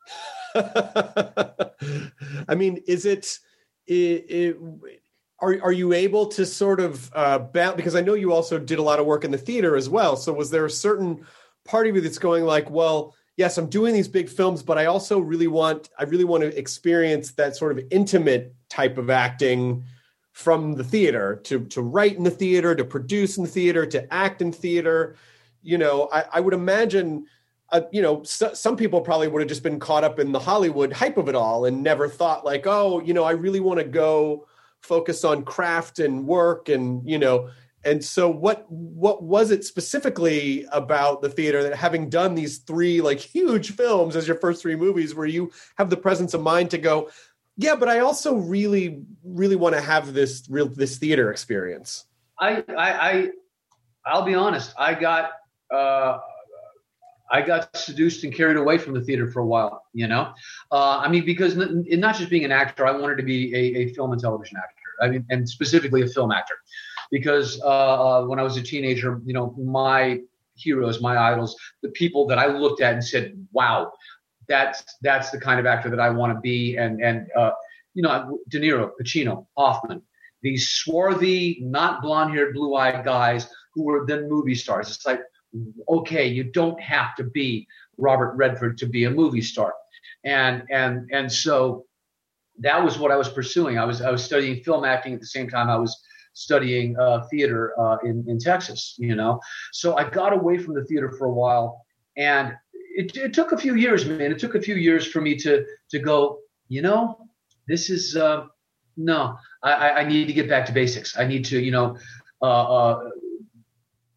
I mean, is it? it, it Are are you able to sort of uh, balance? Because I know you also did a lot of work in the theater as well. So was there a certain part of you that's going like, well, yes, I'm doing these big films, but I also really want, I really want to experience that sort of intimate type of acting from the theater, to to write in the theater, to produce in the theater, to act in theater. You know, I, I would imagine, uh, you know, so, some people probably would have just been caught up in the Hollywood hype of it all and never thought like, oh, you know, I really want to go focus on craft and work and, you know, and so what, what was it specifically about the theater that, having done these three like huge films as your first three movies, where you have the presence of mind to go, yeah, but I also really, really want to have this real, this theater experience? I, I, I I'll be honest. I got, uh, I got seduced and carried away from the theater for a while, you know? Uh, I mean, because n- not just being an actor, I wanted to be a, a film and television actor. I mean, and specifically a film actor, because uh, uh, when I was a teenager, you know, my heroes, my idols, the people that I looked at and said, wow, that's, that's the kind of actor that I want to be. And, and uh, you know, De Niro, Pacino, Hoffman, these swarthy, not blonde-haired, blue-eyed guys who were then movie stars. It's like, okay, you don't have to be Robert Redford to be a movie star. And, and, and so that was what I was pursuing. I was, I was studying film acting at the same time I was studying uh, theater uh, in, in Texas, you know? So I got away from the theater for a while, and it, it took a few years, man. It took a few years for me to, to go, you know, this is, uh, no, I, I need to get back to basics. I need to, you know, uh, uh,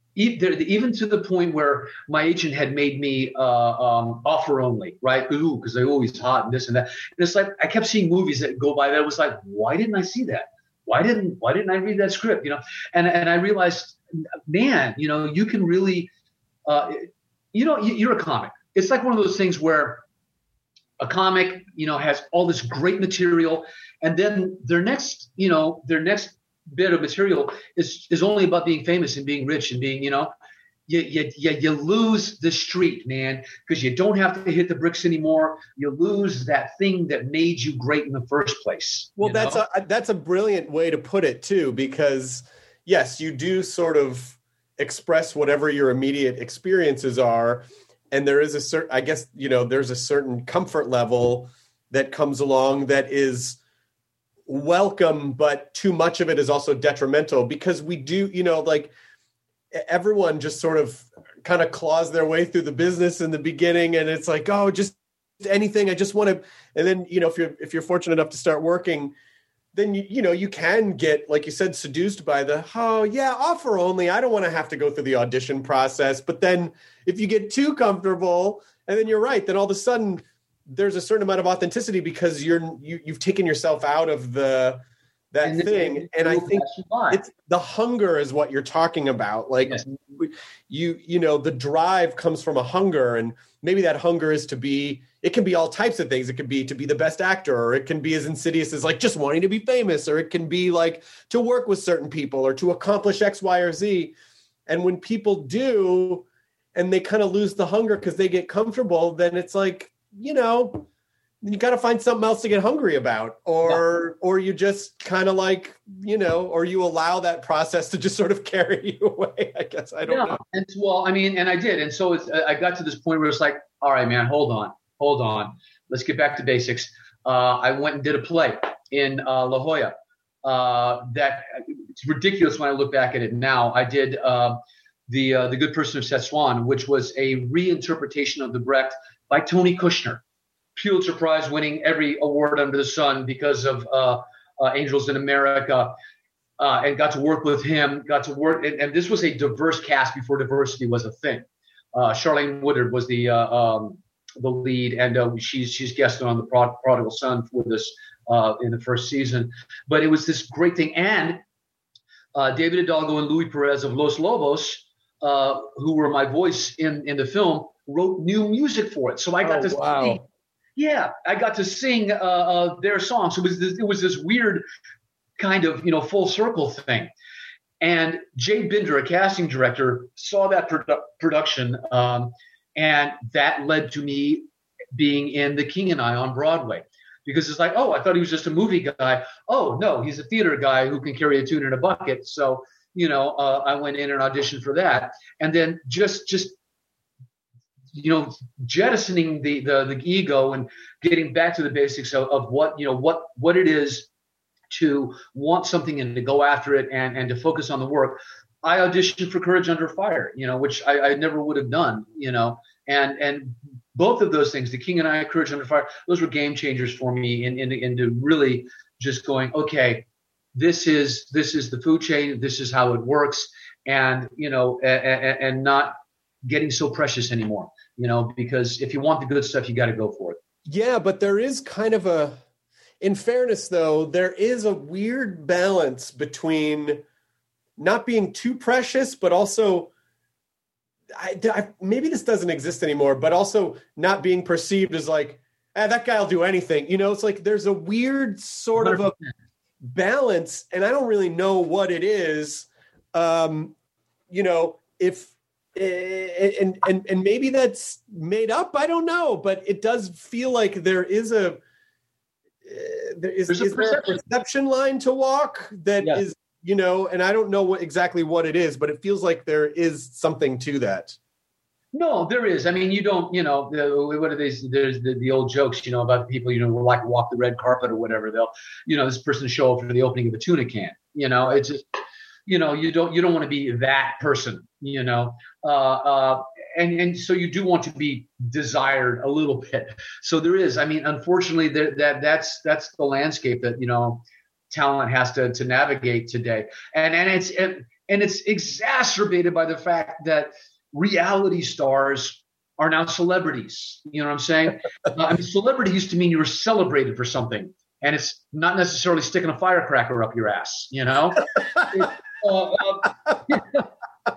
even to the point where my agent had made me uh, um, offer only, right? Ooh, because they're always hot and this and that. And it's like I kept seeing movies that go by that was like, why didn't I see that? Why didn't Why didn't I read that script? You know, and and I realized, man, you know, you can really, uh, you know, you're a comic. It's like one of those things where a comic, you know, has all this great material, and then their next, you know, their next bit of material is is only about being famous and being rich and being, you know, you you you, you lose the street, man, because you don't have to hit the bricks anymore. You lose that thing that made you great in the first place. Well, that's know? a that's a brilliant way to put it too, because yes, you do sort of express whatever your immediate experiences are, and there is a certain, I guess, you know, there's a certain comfort level that comes along that is welcome, but too much of it is also detrimental, because we do, you know, like everyone just sort of kind of claws their way through the business in the beginning, and it's like, oh, just anything, I just want to, and then, you know, if you're if you're fortunate enough to start working, then you you know you can get, like you said, seduced by the, oh yeah, offer only, I don't want to have to go through the audition process. But then if you get too comfortable, and then you're right, then all of a sudden there's a certain amount of authenticity because you're you, you've taken yourself out of the that and thing. Then, and I think it's the hunger is what you're talking about. Like yes. you you know the drive comes from a hunger, and maybe that hunger is to be, it can be all types of things. It can be to be the best actor, or it can be as insidious as like just wanting to be famous, or it can be like to work with certain people or to accomplish X, Y, or Z. And when people do, and they kind of lose the hunger because they get comfortable, then it's like, you know, you got to find something else to get hungry about, or yeah. or you just kind of like, you know, or you allow that process to just sort of carry you away. I guess I don't yeah. know. And well, I mean, and I did, and so it's, I got to this point where it's like, all right, man, hold on, hold on, let's get back to basics. Uh, I went and did a play in uh, La Jolla. Uh, that it's ridiculous when I look back at it now. I did uh, the uh, the Good Person of Szechuan, which was a reinterpretation of the Brecht by Tony Kushner, Pulitzer Prize winning every award under the sun because of uh, uh, Angels in America, uh, and got to work with him, got to work. And, and this was a diverse cast before diversity was a thing. Uh, Charlene Woodard was the uh, um, the lead, and uh, she's she's guested on the Prod- Prodigal Son with us uh, in the first season. But it was this great thing. And uh, David Hidalgo and Louis Perez of Los Lobos, uh, who were my voice in, in the film, wrote new music for it. So I got oh, to wow. sing. Yeah, I got to sing uh, uh, their songs. So it was this, it was this weird kind of, you know, full circle thing. And Jay Binder, a casting director, saw that produ- production, um, and that led to me being in The King and I on Broadway. Because it's like, oh, I thought he was just a movie guy. Oh, no, he's a theater guy who can carry a tune in a bucket. So, you know, uh, I went in and auditioned for that. And then just just you know, jettisoning the, the the ego and getting back to the basics of, of what, you know, what what it is to want something and to go after it and, and to focus on the work. I auditioned for Courage Under Fire, you know, which I, I never would have done, you know, and and both of those things, The King and I, Courage Under Fire, those were game changers for me in, in, into really just going, okay, this is this is the food chain, this is how it works, and, you know, and, and not getting so precious anymore. You know, because if you want the good stuff, you got to go for it. Yeah, but there is kind of a, in fairness, though, there is a weird balance between not being too precious, but also, I, I, maybe this doesn't exist anymore, but also not being perceived as like, eh, that guy will do anything. You know, it's like there's a weird sort of a balance, and I don't really know what it is. Um, you know, if, And, and and maybe that's made up. I don't know, but it does feel like there is a uh, there is, is a, perception. There a perception line to walk that yes. is, you know, and I don't know what exactly what it is, but it feels like there is something to that. No, there is. I mean, you don't, you know, what are these? There's the, the old jokes, you know, about the people, you know, who like walk the red carpet or whatever. They'll, you know, this person show up for the opening of a tuna can. You know, it's just, you know, you don't you don't want to be that person, you know, uh, uh, and and so you do want to be desired a little bit. So there is, I mean, unfortunately, there, that that's that's the landscape that, you know, talent has to to navigate today, and and it's and, And it's exacerbated by the fact that reality stars are now celebrities. You know what I'm saying? uh, I mean, celebrity used to mean you were celebrated for something, and it's not necessarily sticking a firecracker up your ass, you know? it, uh, uh,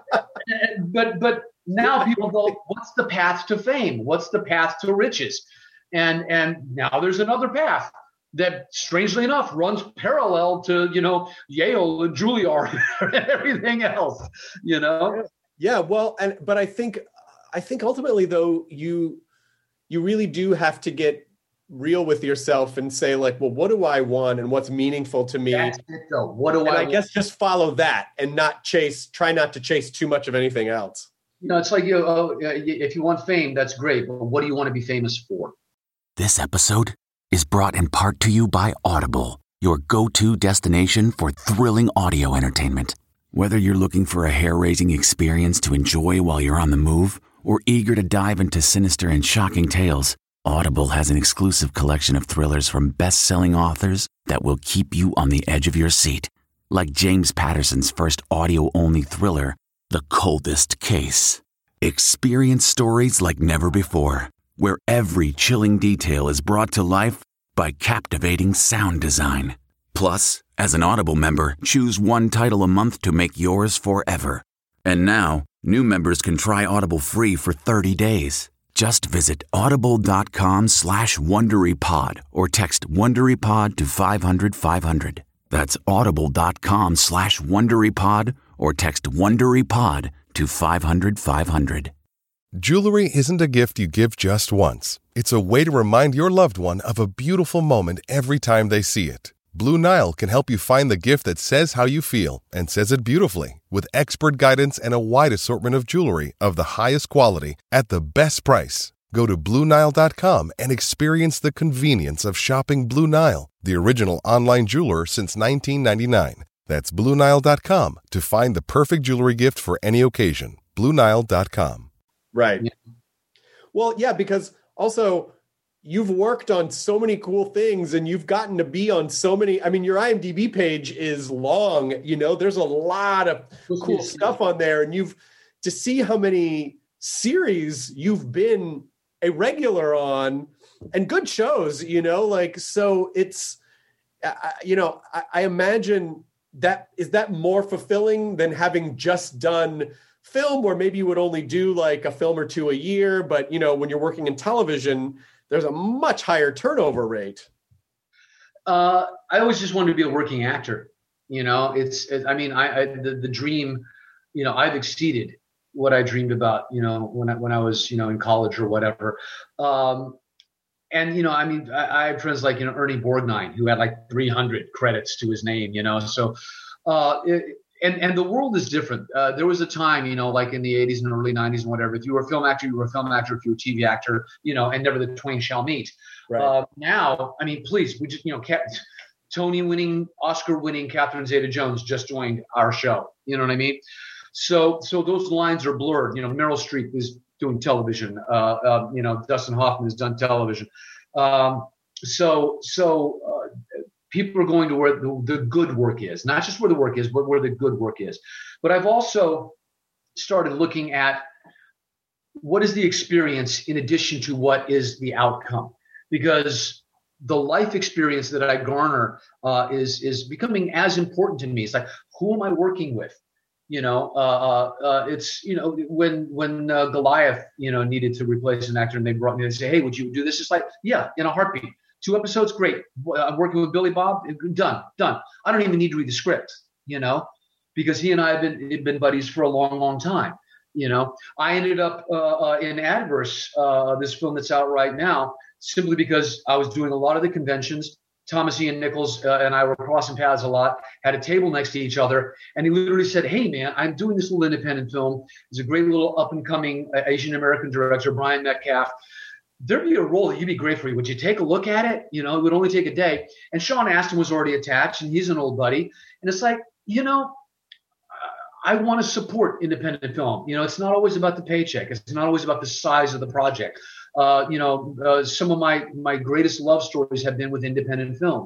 but but now people go, what's the path to fame? What's the path to riches? And and now there's another path that, strangely enough, runs parallel to, you know, Yale and Juilliard and everything else, you know? Yeah, well, and but I think I think ultimately, though, you you really do have to get real with yourself and say, like, well, what do I want and what's meaningful to me? That's it, though. What do and I, I want? guess just follow that and not chase, try not to chase too much of anything else. You know, it's like, you know, oh, if you want fame, that's great, but what do you want to be famous for? This episode is brought in part to you by Audible, your go-to destination for thrilling audio entertainment. Whether you're looking for a hair-raising experience to enjoy while you're on the move or eager to dive into sinister and shocking tales, Audible has an exclusive collection of thrillers from best-selling authors that will keep you on the edge of your seat. Like James Patterson's first audio-only thriller, The Coldest Case. Experience stories like never before, where every chilling detail is brought to life by captivating sound design. Plus, as an Audible member, choose one title a month to make yours forever. And now, new members can try Audible free for thirty days. Just visit audible.com slash WonderyPod or text WonderyPod to five hundred five hundred. That's audible.com slash WonderyPod or text WonderyPod to five hundred five hundred. Jewelry isn't a gift you give just once. It's a way to remind your loved one of a beautiful moment every time they see it. Blue Nile can help you find the gift that says how you feel and says it beautifully, with expert guidance and a wide assortment of jewelry of the highest quality at the best price. Go to Blue Nile dot com and experience the convenience of shopping Blue Nile, the original online jeweler since nineteen ninety-nine. That's Blue Nile dot com to find the perfect jewelry gift for any occasion. Blue Nile dot com. Right. Well, yeah, because also you've worked on so many cool things and you've gotten to be on so many. I mean, your IMDb page is long, you know, there's a lot of cool stuff on there. And you've to see how many series you've been a regular on and good shows, you know, like, so it's, uh, you know, I, I imagine that is that more fulfilling than having just done film where maybe you would only do like a film or two a year. But, you know, when you're working in television, there's a much higher turnover rate. Uh, I always just wanted to be a working actor. You know, it's, it, I mean, I, I the, the dream, you know, I've exceeded what I dreamed about, you know, when I, when I was, you know, in college or whatever. Um, and, you know, I mean, I, I have friends like, you know, Ernie Borgnine, who had like three hundred credits to his name, you know, so, uh, it, And and the world is different. Uh, there was a time, you know, like in the eighties and early nineties and whatever, if you were a film actor, you were a film actor. If you were a T V actor, you know, and never the twain shall meet. Right. Uh, now, I mean, please, we just, you know, kept Tony-winning, Oscar-winning Catherine Zeta-Jones just joined our show. You know what I mean? So so those lines are blurred. You know, Meryl Streep is doing television. Uh, uh, you know, Dustin Hoffman has done television. Um, so so. Uh, People are going to where the, the good work is, not just where the work is, but where the good work is. But I've also started looking at what is the experience in addition to what is the outcome, because the life experience that I garner uh, is is becoming as important to me. It's like, who am I working with? You know, uh, uh, it's, you know, when when uh, Goliath, you know, needed to replace an actor and they brought me and say, hey, would you do this? It's like, yeah, in a heartbeat. Two episodes, great. I'm working with Billy Bob, done, done. I don't even need to read the script, you know, because he and I have been been buddies for a long, long time. You know, I ended up uh, uh, in Adverse, uh, this film that's out right now, simply because I was doing a lot of the conventions. Thomas Ian Nichols uh, and I were crossing paths a lot, had a table next to each other. And he literally said, hey, man, I'm doing this little independent film. It's a great little up and coming uh, Asian American director, Brian Metcalf. There'd be a role that you'd be great for. Would you take a look at it? You know, it would only take a day. And Sean Astin was already attached, and he's an old buddy. And it's like, you know, I want to support independent film. You know, it's not always about the paycheck. It's not always about the size of the project. Uh, you know, uh, some of my my greatest love stories have been with independent films.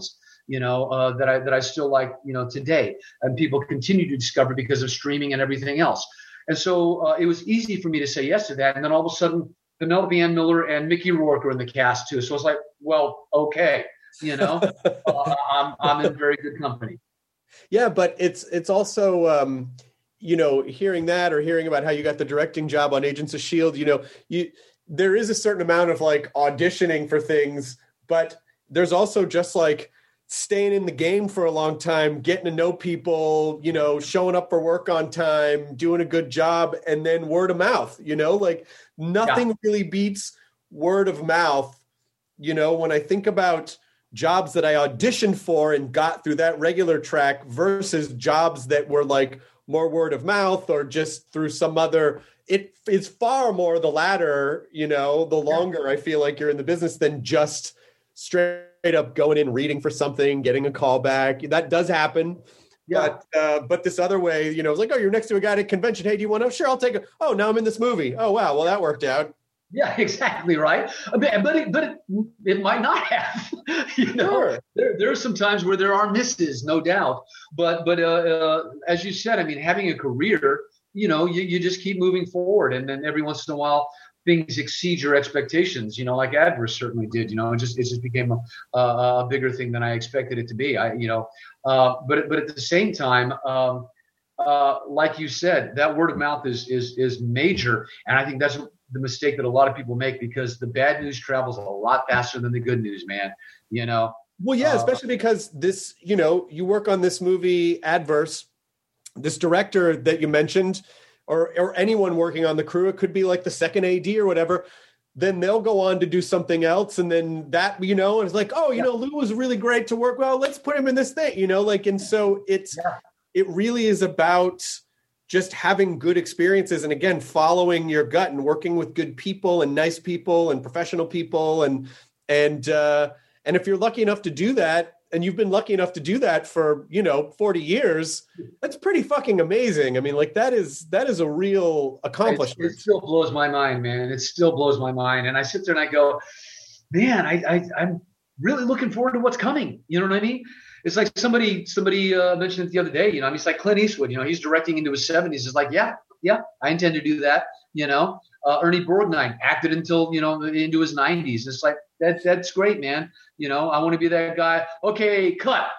you know, uh, that I that I still like, you know, today, and people continue to discover because of streaming and everything else. And so uh, it was easy for me to say yes to that. And then all of a sudden, Penelope Ann Miller and Mickey Rourke are in the cast too. So it's like, well, okay, you know, uh, I'm I'm in very good company. Yeah, but it's it's also, um, you know, hearing that or hearing about how you got the directing job on Agents of S H I E L D, you know, you there is a certain amount of like auditioning for things, but there's also just like staying in the game for a long time, getting to know people, you know, showing up for work on time, doing a good job, and then word of mouth, you know, like nothing yeah. really beats word of mouth. You know, when I think about jobs that I auditioned for and got through that regular track versus jobs that were like more word of mouth or just through some other, it is far more the latter, you know, the longer yeah. I feel like you're in the business than just straight up going in, reading for something, getting a call back. That does happen. Yeah. But, uh, but this other way, you know, it's like, oh, you're next to a guy at a convention. Hey, do you want to? Sure, I'll take it. Oh, now I'm in this movie. Oh, wow. Well, that worked out. Yeah, exactly. Right. But it, but it, it might not have, you know, sure. there, there are some times where there are misses, no doubt. But, but uh, uh, as you said, I mean, having a career, you know, you, you just keep moving forward. And then every once in a while, things exceed your expectations, you know, like Adverse certainly did, you know, it just, it just became a, a, a bigger thing than I expected it to be. I, you know, uh, but, but at the same time, um, uh, like you said, that word of mouth is, is, is major. And I think that's the mistake that a lot of people make, because the bad news travels a lot faster than the good news, man, you know? Well, yeah, uh, especially because this, you know, you work on this movie Adverse, this director that you mentioned, or or anyone working on the crew, it could be like the second A D or whatever, then they'll go on to do something else. And then that, you know, it's like, oh, you yeah. know, Lou was really great to work. Well, let's put him in this thing, you know, like, and so it's, yeah. it really is about just having good experiences. And again, following your gut and working with good people and nice people and professional people. And, and, uh, and if you're lucky enough to do that, and you've been lucky enough to do that for, you know, forty years, that's pretty fucking amazing. I mean, like that is, that is a real accomplishment. It, it still blows my mind, man. It still blows my mind. And I sit there and I go, man, I, I, I'm really looking forward to what's coming. You know what I mean? It's like somebody, somebody uh, mentioned it the other day, you know, I mean, it's like Clint Eastwood, you know, he's directing into his seventies. It's like, yeah, yeah, I intend to do that. You know, uh, Ernie Borgnine acted until, you know, into his nineties. It's like, that, that's great, man. You know, I want to be that guy. Okay, cut.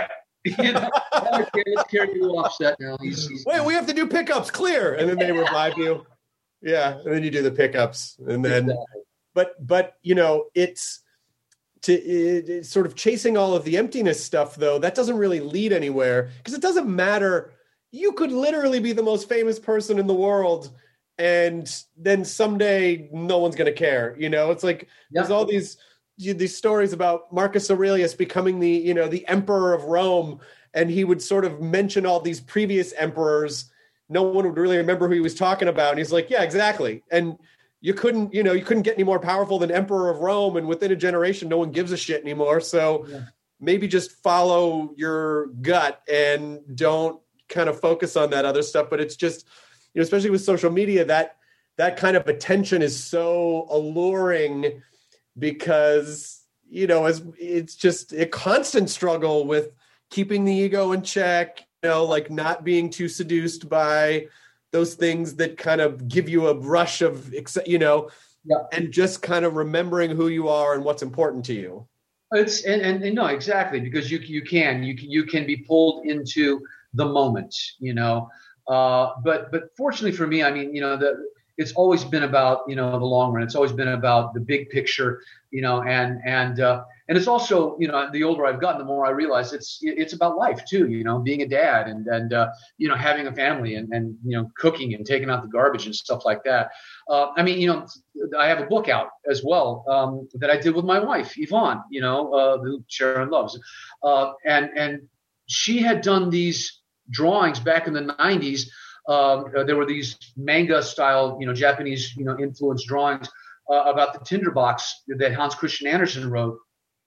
You know, okay, let's carry you off set now. He's, he's Wait, we have to do pickups. Clear. And then they revive you. Yeah. And then you do the pickups. And then, exactly. but, but, you know, it's to it, it's sort of chasing all of the emptiness stuff, though. That doesn't really lead anywhere, because it doesn't matter. You could literally be the most famous person in the world, and then someday no one's going to care. You know, it's like, yeah. there's all these, these stories about Marcus Aurelius becoming the, you know, the emperor of Rome. And he would sort of mention all these previous emperors. No one would really remember who he was talking about. And he's like, yeah, exactly. And you couldn't, you know, you couldn't get any more powerful than emperor of Rome. And within a generation, no one gives a shit anymore. So yeah. maybe just follow your gut and don't kind of focus on that other stuff. But it's just, you know, especially with social media, that, that kind of attention is so alluring, because, you know, as it's just a constant struggle with keeping the ego in check, you know, like not being too seduced by those things that kind of give you a rush of, you know, yeah. and just kind of remembering who you are and what's important to you. It's and, and, and no, exactly, because you you can you can you can be pulled into the moment, you know. Uh, but but fortunately for me, I mean, you know, the it's always been about, you know, the long run. It's always been about the big picture, you know, and and uh, and it's also, you know, the older I've gotten, the more I realize it's it's about life too, you know, being a dad and and uh, you know, having a family and and you know, cooking and taking out the garbage and stuff like that. Uh, I mean, you know, I have a book out as well um, that I did with my wife, Yvonne, you know, uh, who Sharon loves, uh, and and she had done these drawings back in the nineties. Um, uh, there were these manga style, you know, Japanese, you know, influenced drawings uh, about the tinderbox that Hans Christian Andersen wrote.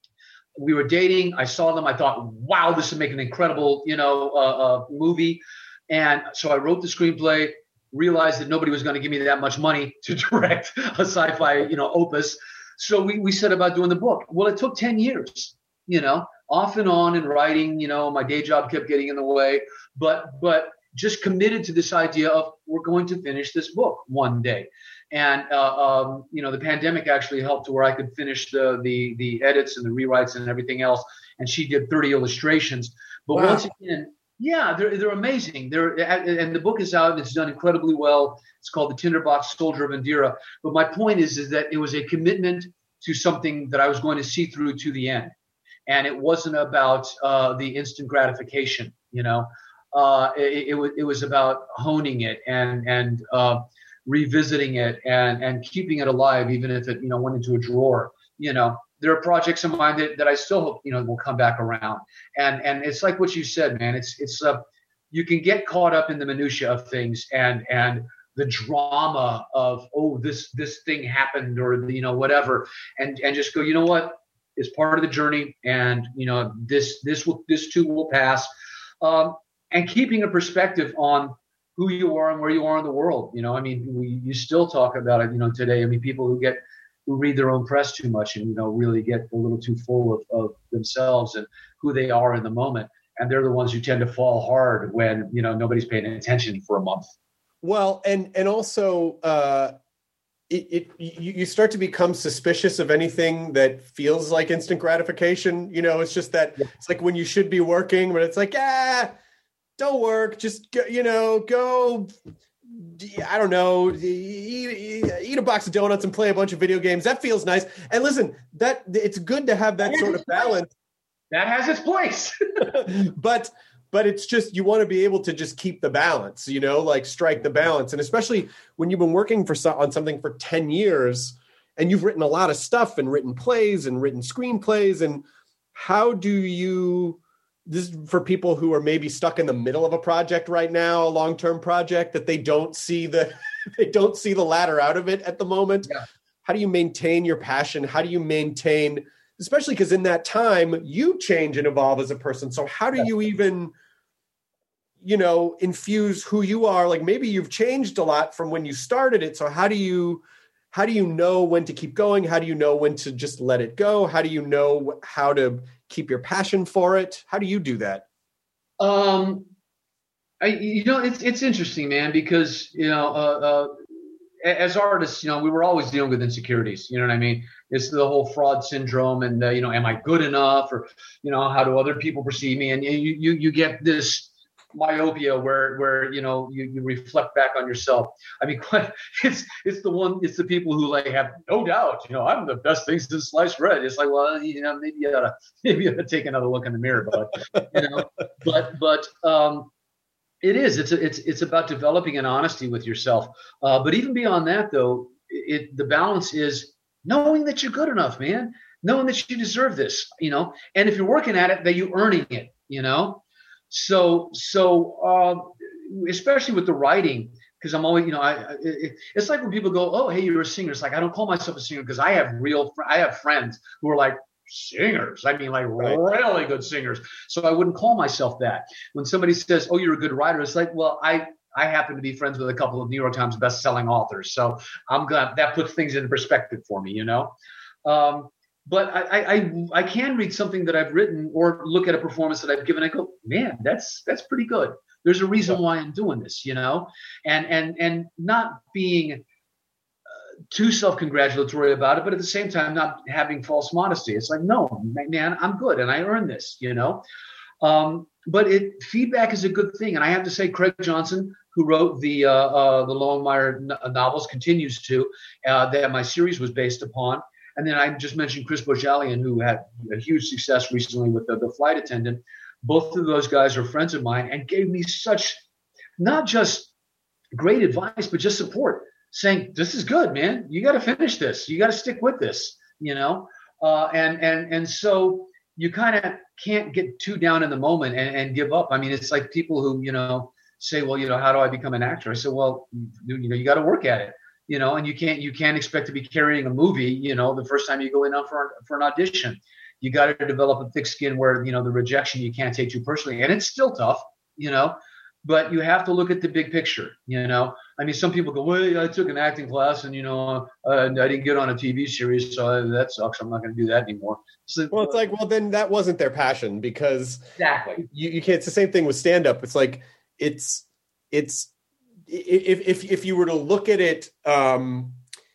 We were dating. I saw them. I thought, wow, this would make an incredible, you know, uh, uh, movie. And so I wrote the screenplay, realized that nobody was going to give me that much money to direct a sci-fi, you know, opus. So we, we set about doing the book. Well, it took ten years, you know. off and on in writing. You know, my day job kept getting in the way, but but just committed to this idea of we're going to finish this book one day. And uh, um, you know, the pandemic actually helped to where I could finish the the the edits and the rewrites and everything else. And she did thirty illustrations. But wow. once again, yeah, they're they're amazing. They're and the book is out. It's done incredibly well. It's called The Tinderbox Soldier of Indira. But my point is, is that it was a commitment to something that I was going to see through to the end, and it wasn't about uh, the instant gratification. You know, uh, it, it was it was about honing it and and uh, revisiting it and and keeping it alive, even if it you know went into a drawer. You know. There are projects of mine that, that I still hope, you know, will come back around. And and it's like what you said, man. It's it's uh, you can get caught up in the minutia of things and and the drama of, oh, this this thing happened or, you know, whatever. And and just go, you know what? It's part of the journey. And, you know, this this will this too will pass. Um, and keeping a perspective on who you are and where you are in the world. You know, I mean, we, you still talk about it, you know, today. I mean, people who get who read their own press too much and, you know, really get a little too full of, of themselves and who they are in the moment. And they're the ones who tend to fall hard when, you know, nobody's paying attention for a month. Well, and, and also uh, it, it, you, you start to become suspicious of anything that feels like instant gratification. You know, it's just that yeah. It's like when you should be working, but it's like, ah, don't work. Just, go, you know, go, I don't know, eat, eat a box of donuts and play a bunch of video games. That feels nice. And listen, that it's good to have that sort of balance. That has its place. but but it's just, you want to be able to just keep the balance, you know, like strike the balance. And especially when you've been working for on something for ten years and you've written a lot of stuff and written plays and written screenplays. And how do you, this is for people who are maybe stuck in the middle of a project right now, a long-term project that they don't see the they don't see the ladder out of it at the moment. Yeah. How do you maintain your passion? How do you maintain, especially because in that time you change and evolve as a person. So how do yeah. you even, you know, infuse who you are? Like maybe you've changed a lot from when you started it. So how do you how do you know when to keep going? How do you know when to just let it go? How do you know how to keep your passion for it? How do you do that? Um, I, you know, it's it's interesting, man, because, you know, uh, uh, as artists, you know, we were always dealing with insecurities. You know what I mean? It's the whole fraud syndrome and, uh, you know, am I good enough? Or, you know, how do other people perceive me? And you you, you get this myopia where where you know you, you reflect back on yourself. I mean, it's it's the one it's the people who like have no doubt, you know, I'm the best thing since sliced bread. It's like, well, you know, maybe you ought to maybe you ought to take another look in the mirror, but you know, but but um, it is it's a, it's it's about developing an honesty with yourself. Uh, but even beyond that, though, it the balance is knowing that you're good enough, man. Knowing that you deserve this, you know, and if you're working at it, that you're earning it, you know. So, so um, especially with the writing, because I'm always, you know, I, it, it's like when people go, "Oh, hey, you're a singer." It's like I don't call myself a singer because I have real, I have friends who are like singers. I mean, like right. really good singers. So I wouldn't call myself that. When somebody says, "Oh, you're a good writer," it's like, well, I, I happen to be friends with a couple of New York Times best-selling authors, so I'm glad that puts things in perspective for me, you know. Um, But I, I I can read something that I've written or look at a performance that I've given. I go, man, that's that's pretty good. There's a reason why I'm doing this, you know, and and and not being uh, too self-congratulatory about it, but at the same time not having false modesty. It's like, no, man, I'm good and I earned this, you know. Um, but it feedback is a good thing, and I have to say, Craig Johnson, who wrote the uh, uh, the Longmire n- novels, continues to uh, that my series was based upon. And then I just mentioned Chris Bojalian, who had a huge success recently with the, the Flight Attendant. Both of those guys are friends of mine and gave me such, not just great advice, but just support, saying, this is good, man. You got to finish this. You got to stick with this, you know? Uh, and, and, and so you kind of can't get too down in the moment and, and give up. I mean, it's like people who, you know, say, well, you know, how do I become an actor? I said, well, you, you know, you got to work at it. You know, and you can't you can't expect to be carrying a movie, you know, the first time you go in for for an audition. You got to develop a thick skin where, you know, the rejection you can't take too personally, and it's still tough, you know. but you have to look at the big picture, you know? I mean, some people go, well, I took an acting class and, you know, uh, I didn't get on a T V series, so that sucks. I'm not going to do that anymore. So, well, it's like, well, then that wasn't their passion because exactly. you, you can't, it's the same thing with stand-up. It's like, it's, it's, if, if, if you were to look at it um,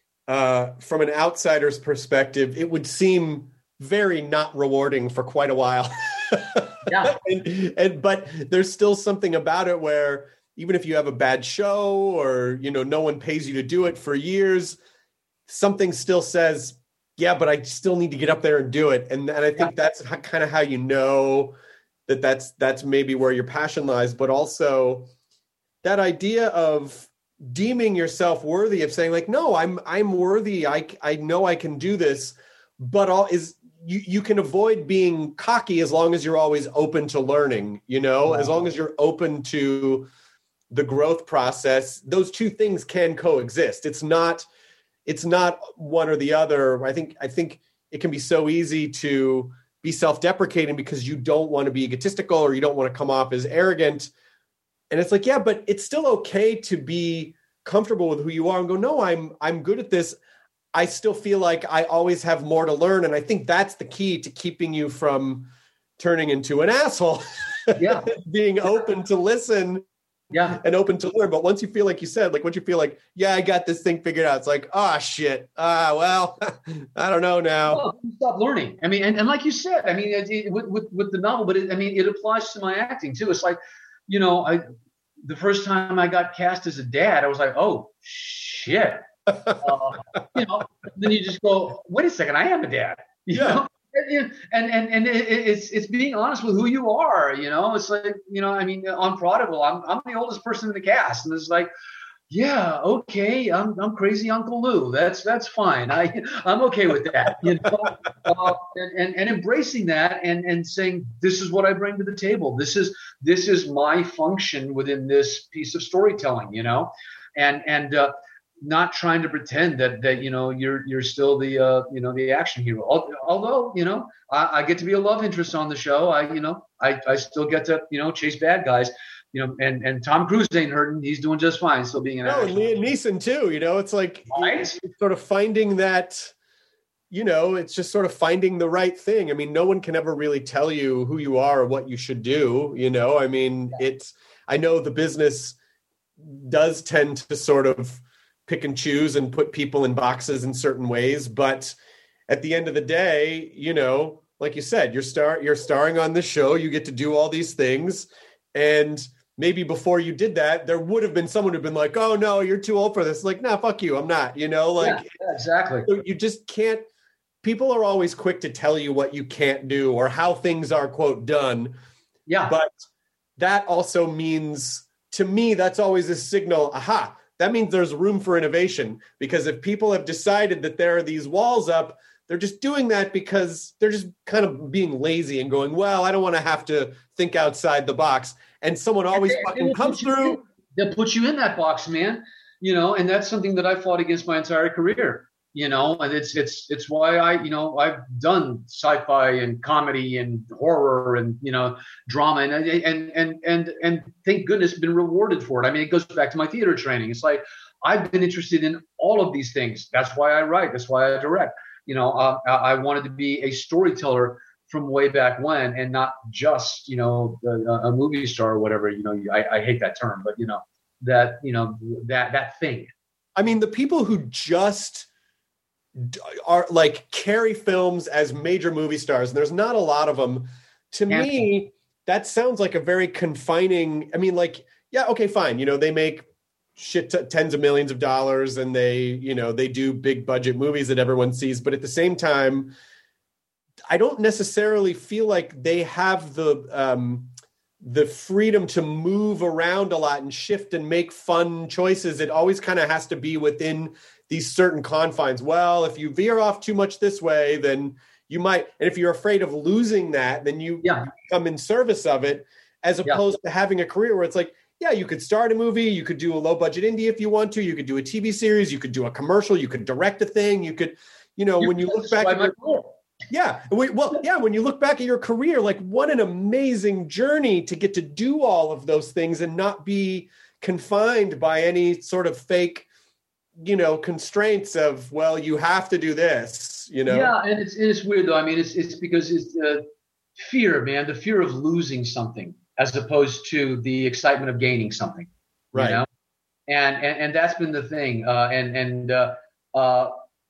uh, from an outsider's perspective, it would seem very not rewarding for quite a while. Yeah. and, and but there's still something about it where even if you have a bad show or, you know, no one pays you to do it for years, something still says, yeah, but I still need to get up there and do it. And, and I think yeah. that's how, kind of how you know that that's, that's maybe where your passion lies, but also that idea of deeming yourself worthy of saying like, no, I'm, I'm worthy. I, I know I can do this, but all is, you, you can avoid being cocky as long as you're always open to learning, you know, wow. as long as you're open to the growth process. Those two things can coexist. It's not, it's not one or the other. I think, I think it can be so easy to be self-deprecating because you don't want to be egotistical or you don't want to come off as arrogant. And it's like, yeah, but it's still okay to be comfortable with who you are and go, no, I'm, I'm good at this. I still feel like I always have more to learn. And I think that's the key to keeping you from turning into an asshole. Yeah. Being open to listen. Yeah. And open to learn. But once you feel like you said, like once you feel like, yeah, I got this thing figured out, it's like, oh shit. Ah, well, I don't know now. Well, stop learning. I mean, and, and like you said, I mean, it, it, with, with, with the novel, but it, I mean, it applies to my acting too. It's like, you know, I, the first time I got cast as a dad, I was like, oh shit. uh, you know, then you just go, wait a second, I am a dad. You yeah. know? And and and it, it's it's being honest with who you are. You know, it's like, you know, I mean, on Prodigal, I'm I'm the oldest person in the cast, and it's like, yeah, okay, I'm I'm crazy Uncle Lou. That's that's fine. I I'm okay with that. You know, uh, and, and and embracing that and and saying this is what I bring to the table. This is this is my function within this piece of storytelling. You know, and and. Uh, not trying to pretend that, that, you know, you're, you're still the, uh, you know, the action hero. Although, you know, I, I get to be a love interest on the show. I, you know, I, I still get to, you know, chase bad guys, you know, and, and Tom Cruise ain't hurting. He's doing just fine. Still being an no, action. And Liam Neeson too, you know, it's like right? it's sort of finding that, you know, it's just sort of finding the right thing. I mean, no one can ever really tell you who you are or what you should do. You know, I mean, it's, I know the business does tend to sort of pick and choose and put people in boxes in certain ways. But at the end of the day, you know, like you said, you're star you're starring on the show, you get to do all these things. And maybe before you did that, there would have been someone who'd been like, oh no, you're too old for this. Like, nah, fuck you. I'm not, you know, like yeah, yeah, exactly. You just can't, people are always quick to tell you what you can't do or how things are, quote, done. Yeah. But that also means, to me, that's always a signal, aha, that means there's room for innovation, because if people have decided that there are these walls up, they're just doing that because they're just kind of being lazy and going, well, I don't want to have to think outside the box. And someone always and they, fucking comes through. In, they'll put you in that box, man. You know, and that's something that I fought against my entire career. You know, and it's it's it's why I, you know, I've done sci-fi and comedy and horror and, you know, drama and and and and and thank goodness been rewarded for it. I mean, it goes back to my theater training. It's like I've been interested in all of these things. That's why I write. That's why I direct. You know, uh, I wanted to be a storyteller from way back when, and not just, you know, a, a movie star or whatever. You know, I, I hate that term, but you know that you know that that thing. I mean, the people who just are like carry films as major movie stars, and there's not a lot of them. To yeah. me, that sounds like a very confining. I mean, like, yeah, okay, fine. You know, they make shit t- tens of millions of dollars, and they, you know, they do big budget movies that everyone sees. But at the same time, I don't necessarily feel like they have the um, the freedom to move around a lot and shift and make fun choices. It always kind of has to be within these certain confines. Well, if you veer off too much this way, then you might, and if you're afraid of losing that, then you, yeah. you come in service of it, as opposed yeah. to having a career where it's like, yeah, you could start a movie, you could do a low budget indie if you want to, you could do a T V series, you could do a commercial, you could direct a thing, you could, you know, you when you look back at your, Yeah. We, well, yeah. When you look back at your career, like what an amazing journey to get to do all of those things and not be confined by any sort of fake, you know, constraints of, well, you have to do this, you know? Yeah. And it's, it's weird though. I mean, it's, it's because it's uh, fear, man, the fear of losing something as opposed to the excitement of gaining something. Right. You know? And, and, and that's been the thing. Uh, and, and, uh, uh,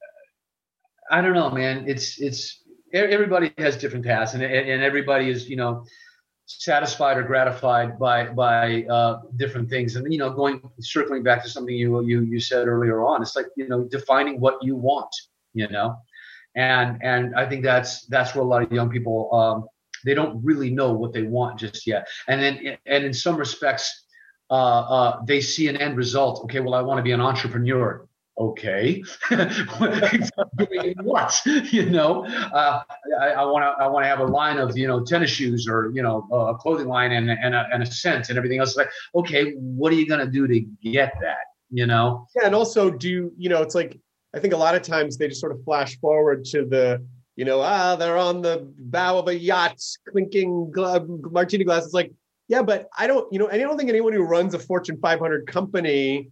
I don't know, man. It's it's everybody has different tasks, and and everybody is, you know, satisfied or gratified by by uh, different things. And you know, going circling back to something you you you said earlier on, it's like, you know, defining what you want, you know, and and I think that's that's where a lot of young people um, they don't really know what they want just yet. And then and in some respects, uh, uh, they see an end result. Okay, well, I want to be an entrepreneur. Okay, doing what? You know, uh, I want to I want to have a line of, you know, tennis shoes, or, you know, a clothing line and and a, and a scent and everything else. Like, okay, what are you gonna do to get that? You know? Yeah, and also do you know? It's like, I think a lot of times they just sort of flash forward to the, you know, ah, they're on the bow of a yacht, clinking gla- martini glasses. Like, yeah, but I don't, you know, I don't think anyone who runs a Fortune five hundred company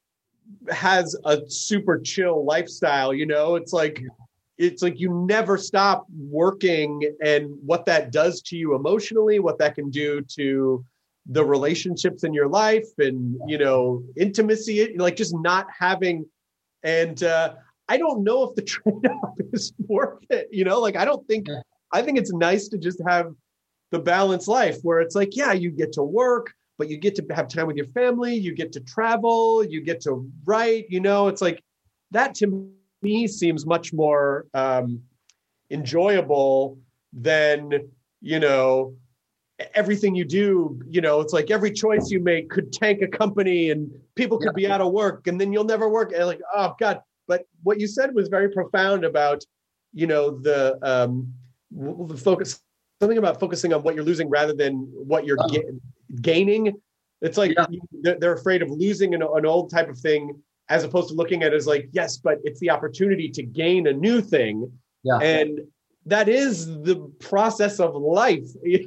has a super chill lifestyle. You know, it's like, it's like you never stop working, and what that does to you emotionally, what that can do to the relationships in your life, and, you know, intimacy, like just not having, and uh, I don't know if the trade-off is worth it, you know, like, I don't think, I think it's nice to just have the balanced life where it's like, yeah, you get to work, but you get to have time with your family, you get to travel, you get to write, you know, it's like, that to me seems much more um, enjoyable than, you know, everything you do. You know, it's like every choice you make could tank a company and people could yeah. be out of work, and then you'll never work. And like, oh God. But what you said was very profound about, you know, the, um, the focus, something about focusing on what you're losing rather than what you're ga- gaining. It's like yeah. they're, they're afraid of losing an, an old type of thing, as opposed to looking at it as like, yes, but it's the opportunity to gain a new thing. Yeah. And that is the process of life.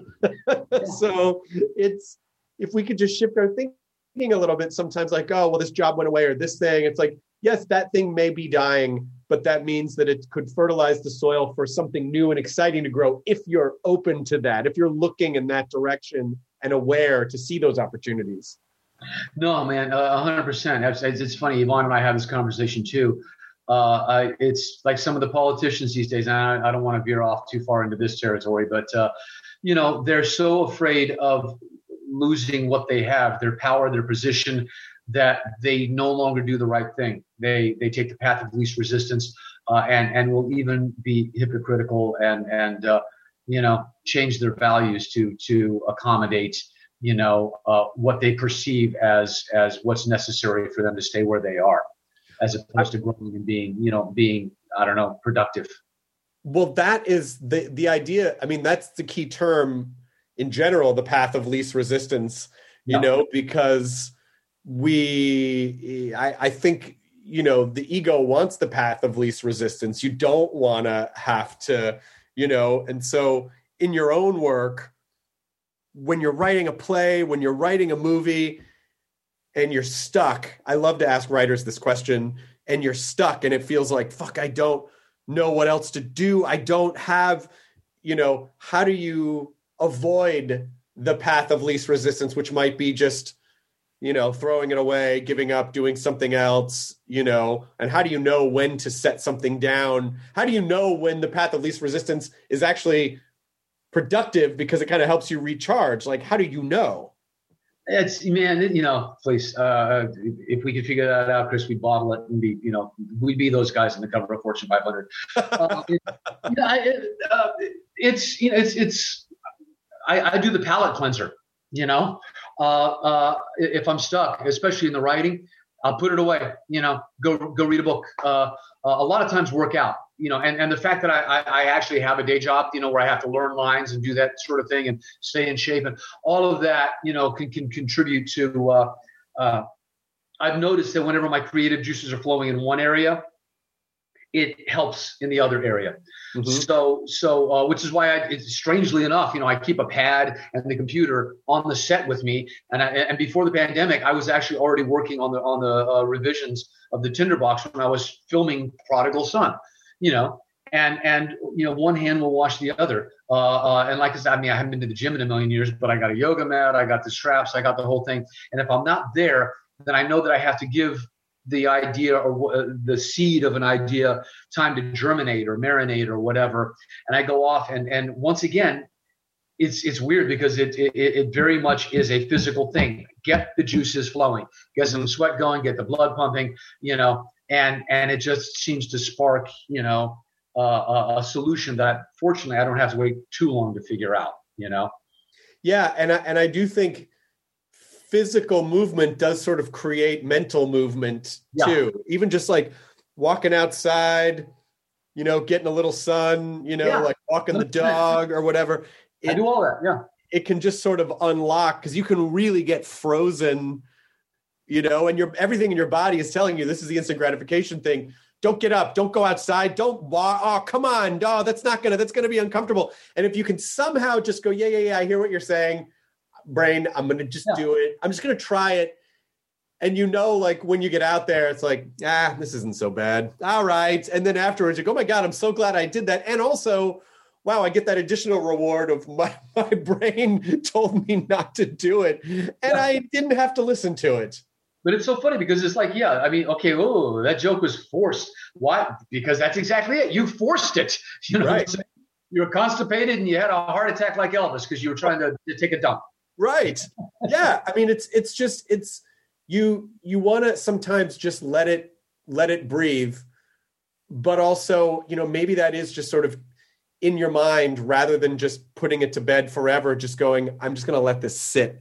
So it's, if we could just shift our thinking a little bit, sometimes like, oh, well, this job went away, or this thing, it's like, yes, that thing may be dying, but that means that it could fertilize the soil for something new and exciting to grow if you're open to that, if you're looking in that direction and aware to see those opportunities. No, man, a hundred percent. It's, it's funny. Yvonne and I have this conversation too. Uh, I, it's like some of the politicians these days, and I, I don't want to veer off too far into this territory, but, uh, you know, they're so afraid of losing what they have, their power, their position, that they no longer do the right thing. They they take the path of least resistance, uh, and and will even be hypocritical and and uh, you know, change their values to to accommodate, you know, uh, what they perceive as as what's necessary for them to stay where they are, as opposed to growing and being, you know, being, I don't know, productive. Well, that is the the idea. I mean, that's the key term in general, the path of least resistance. You yeah. know, because we, I, I think, you know, the ego wants the path of least resistance. You don't want to have to, you know, and so in your own work, when you're writing a play, when you're writing a movie and you're stuck, I love to ask writers this question, and you're stuck and it feels like, fuck, I don't know what else to do. I don't have, you know, how do you avoid the path of least resistance, which might be just, you know, throwing it away, giving up, doing something else, you know, and how do you know when to set something down? How do you know when the path of least resistance is actually productive because it kind of helps you recharge? Like, how do you know? It's, man, you know, please, uh, if we could figure that out, Chris, we'd bottle it and be, you know, we'd be those guys on the cover of Fortune five hundred. uh, it, you know, it, uh, it's, you know, it's, it's, I, I do the palate cleanser, you know. Uh, uh, if I'm stuck, especially in the writing, I'll put it away, you know, go, go read a book. Uh, a lot of times work out, you know, and, and the fact that I, I, I actually have a day job, you know, where I have to learn lines and do that sort of thing and stay in shape, and all of that, you know, can, can contribute to, uh, uh, I've noticed that whenever my creative juices are flowing in one area, it helps in the other area. Mm-hmm. So, so uh, which is why, I, it's, strangely enough, you know, I keep a pad and the computer on the set with me. And I, and before the pandemic, I was actually already working on the on the uh, revisions of the Tinderbox when I was filming Prodigal Son. You know, and and you know, one hand will wash the other. Uh, uh, and like I said, I mean, I haven't been to the gym in a million years, but I got a yoga mat, I got the straps, I got the whole thing. And if I'm not there, then I know that I have to give the idea or uh, the seed of an idea time to germinate or marinate or whatever. And I go off and, and once again, it's, it's weird because it, it, it very much is a physical thing. Get the juices flowing, get some sweat going, get the blood pumping, you know, and, and it just seems to spark, you know, uh, a, a solution that fortunately I don't have to wait too long to figure out, you know? Yeah. And I, and I do think physical movement does sort of create mental movement yeah. too. Even just like walking outside, you know, getting a little sun, you know, yeah. like walking the dog or whatever. It, I do all that. Yeah. It can just sort of unlock because you can really get frozen, you know, and your everything in your body is telling you this is the instant gratification thing. Don't get up. Don't go outside. Don't walk. Oh, come on. No, that's not going to, that's going to be uncomfortable. And if you can somehow just go, yeah, yeah, yeah, I hear what you're saying. Brain, I'm going to just yeah. do it. I'm just going to try it. And you know, like when you get out there, it's like, ah, this isn't so bad. All right. And then afterwards you go, oh my God, I'm so glad I did that. And also, wow, I get that additional reward of my, my brain told me not to do it. And yeah. I didn't have to listen to it. But it's so funny because it's like, yeah, I mean, okay, oh, that joke was forced. Why? Because that's exactly it. You forced it. You know, right. You were constipated and you had a heart attack like Elvis because you were trying to, to take a dump. Right. Yeah. I mean, it's, it's just, it's, you, you want to sometimes just let it, let it breathe, but also, you know, maybe that is just sort of in your mind rather than just putting it to bed forever, just going, I'm just going to let this sit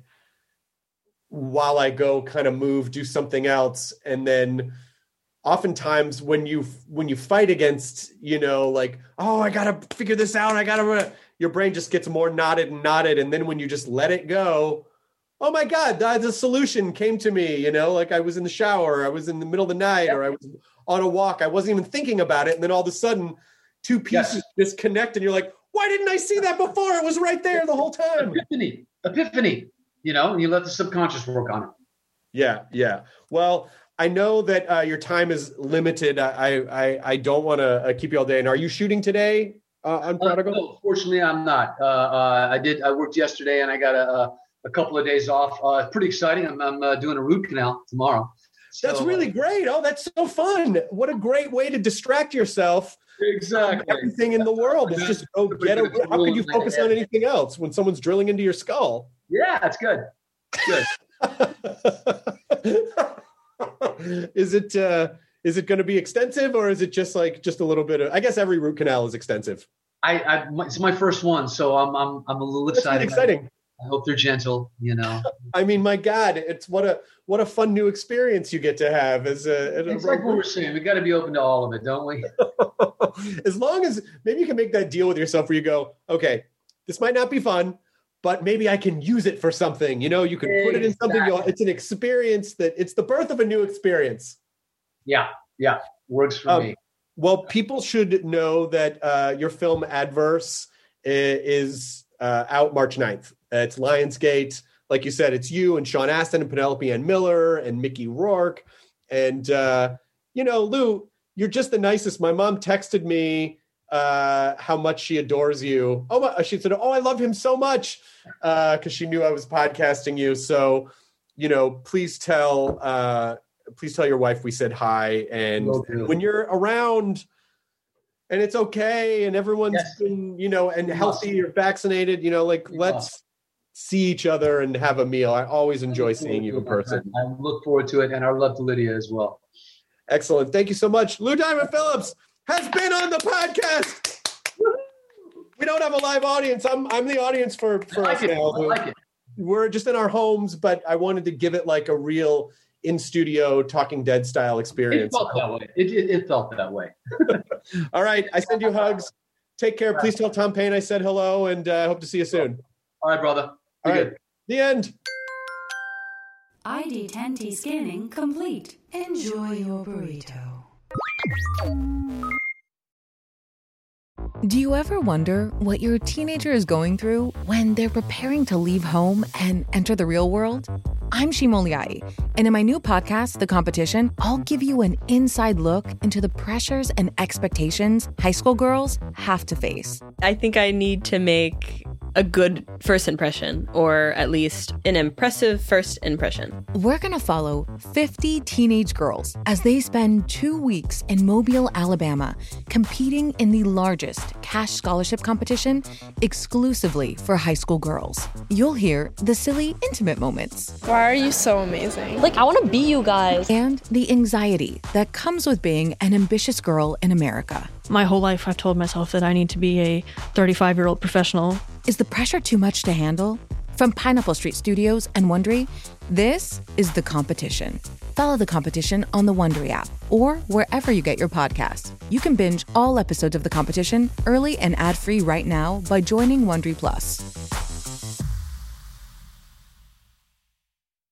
while I go kind of move, do something else. And then oftentimes when you, when you fight against, you know, like, oh, I got to figure this out. I got to, your brain just gets more knotted and knotted. And then when you just let it go, oh my God, the solution came to me, you know, like I was in the shower, I was in the middle of the night, or I was on a walk. I wasn't even thinking about it. And then all of a sudden two pieces yes. disconnect and you're like, why didn't I see that before? It was right there the whole time. Epiphany, epiphany, you know, and you let the subconscious work on it. Yeah. Yeah. Well, I know that uh, your time is limited. I, I, I don't want to uh, keep you all day. And are you shooting today uh, on Prodigal? Uh, no, fortunately, I'm not. Uh, uh, I did. I worked yesterday and I got a, a, a couple of days off. Uh, pretty exciting. I'm, I'm uh, doing a root canal tomorrow. So, that's really great. Oh, that's so fun. What a great way to distract yourself. Exactly. Everything in the world is just go get a, how could you focus on anything else when someone's drilling into your skull? Yeah, that's good. Good. Is it uh, is it going to be extensive or is it just like just a little bit of? I guess every root canal is extensive. I, I it's my first one, so I'm I'm I'm a little excited. That's exciting. I hope they're gentle, you know. I mean, my God, it's what a what a fun new experience you get to have as a. As it's a like what we're saying. We got to be open to all of it, don't we? As long as maybe you can make that deal with yourself where you go, okay, this might not be fun, but maybe I can use it for something. You know, you can exactly. put it in something. You'll, it's an experience that it's the birth of a new experience. Yeah, yeah, works for um, me. Well, people should know that uh, your film Adverse is uh, out March ninth. Uh, it's Lionsgate. Like you said, it's you and Sean Astin and Penelope Ann Miller and Mickey Rourke. And, uh, you know, Lou, you're just the nicest. My mom texted me uh, how much she adores you. Oh, my, she said, oh, I love him so much because uh, she knew I was podcasting you. So, you know, please tell uh, please tell your wife we said hi. And when you're around and it's okay and everyone's yes. been, you know, and healthy or vaccinated, you know, like let's see each other and have a meal. I always enjoy seeing you in person. I look forward to it. And our love to Lydia as well. Excellent. Thank you so much. Lou Diamond Phillips has been on the podcast. We don't have a live audience. I'm I'm the audience for, for I like us it. now. I like it. We're just in our homes, but I wanted to give it like a real in studio Talking Dead style experience. It felt that way. It, it, it felt that way. All right. I send you hugs. Take care. Please tell Tom Payne I said hello and I uh, hope to see you soon. All right, brother. Be All good. right. The end. I D ten T scanning complete. Enjoy your burrito. Do you ever wonder what your teenager is going through when they're preparing to leave home and enter the real world? I'm Shimoliai, and in my new podcast, The Competition, I'll give you an inside look into the pressures and expectations high school girls have to face. I think I need to make a good first impression, or at least an impressive first impression. We're going to follow fifty teenage girls as they spend two weeks in Mobile, Alabama, competing in the largest cash scholarship competition exclusively for high school girls. You'll hear the silly, intimate moments. Why are you so amazing? Like, I want to be you guys. And the anxiety that comes with being an ambitious girl in America. My whole life, I've told myself that I need to be a thirty-five-year-old professional. Is the pressure too much to handle? From Pineapple Street Studios and Wondery, this is The Competition. Follow The Competition on the Wondery app or wherever you get your podcasts. You can binge all episodes of The Competition early and ad-free right now by joining Wondery Plus.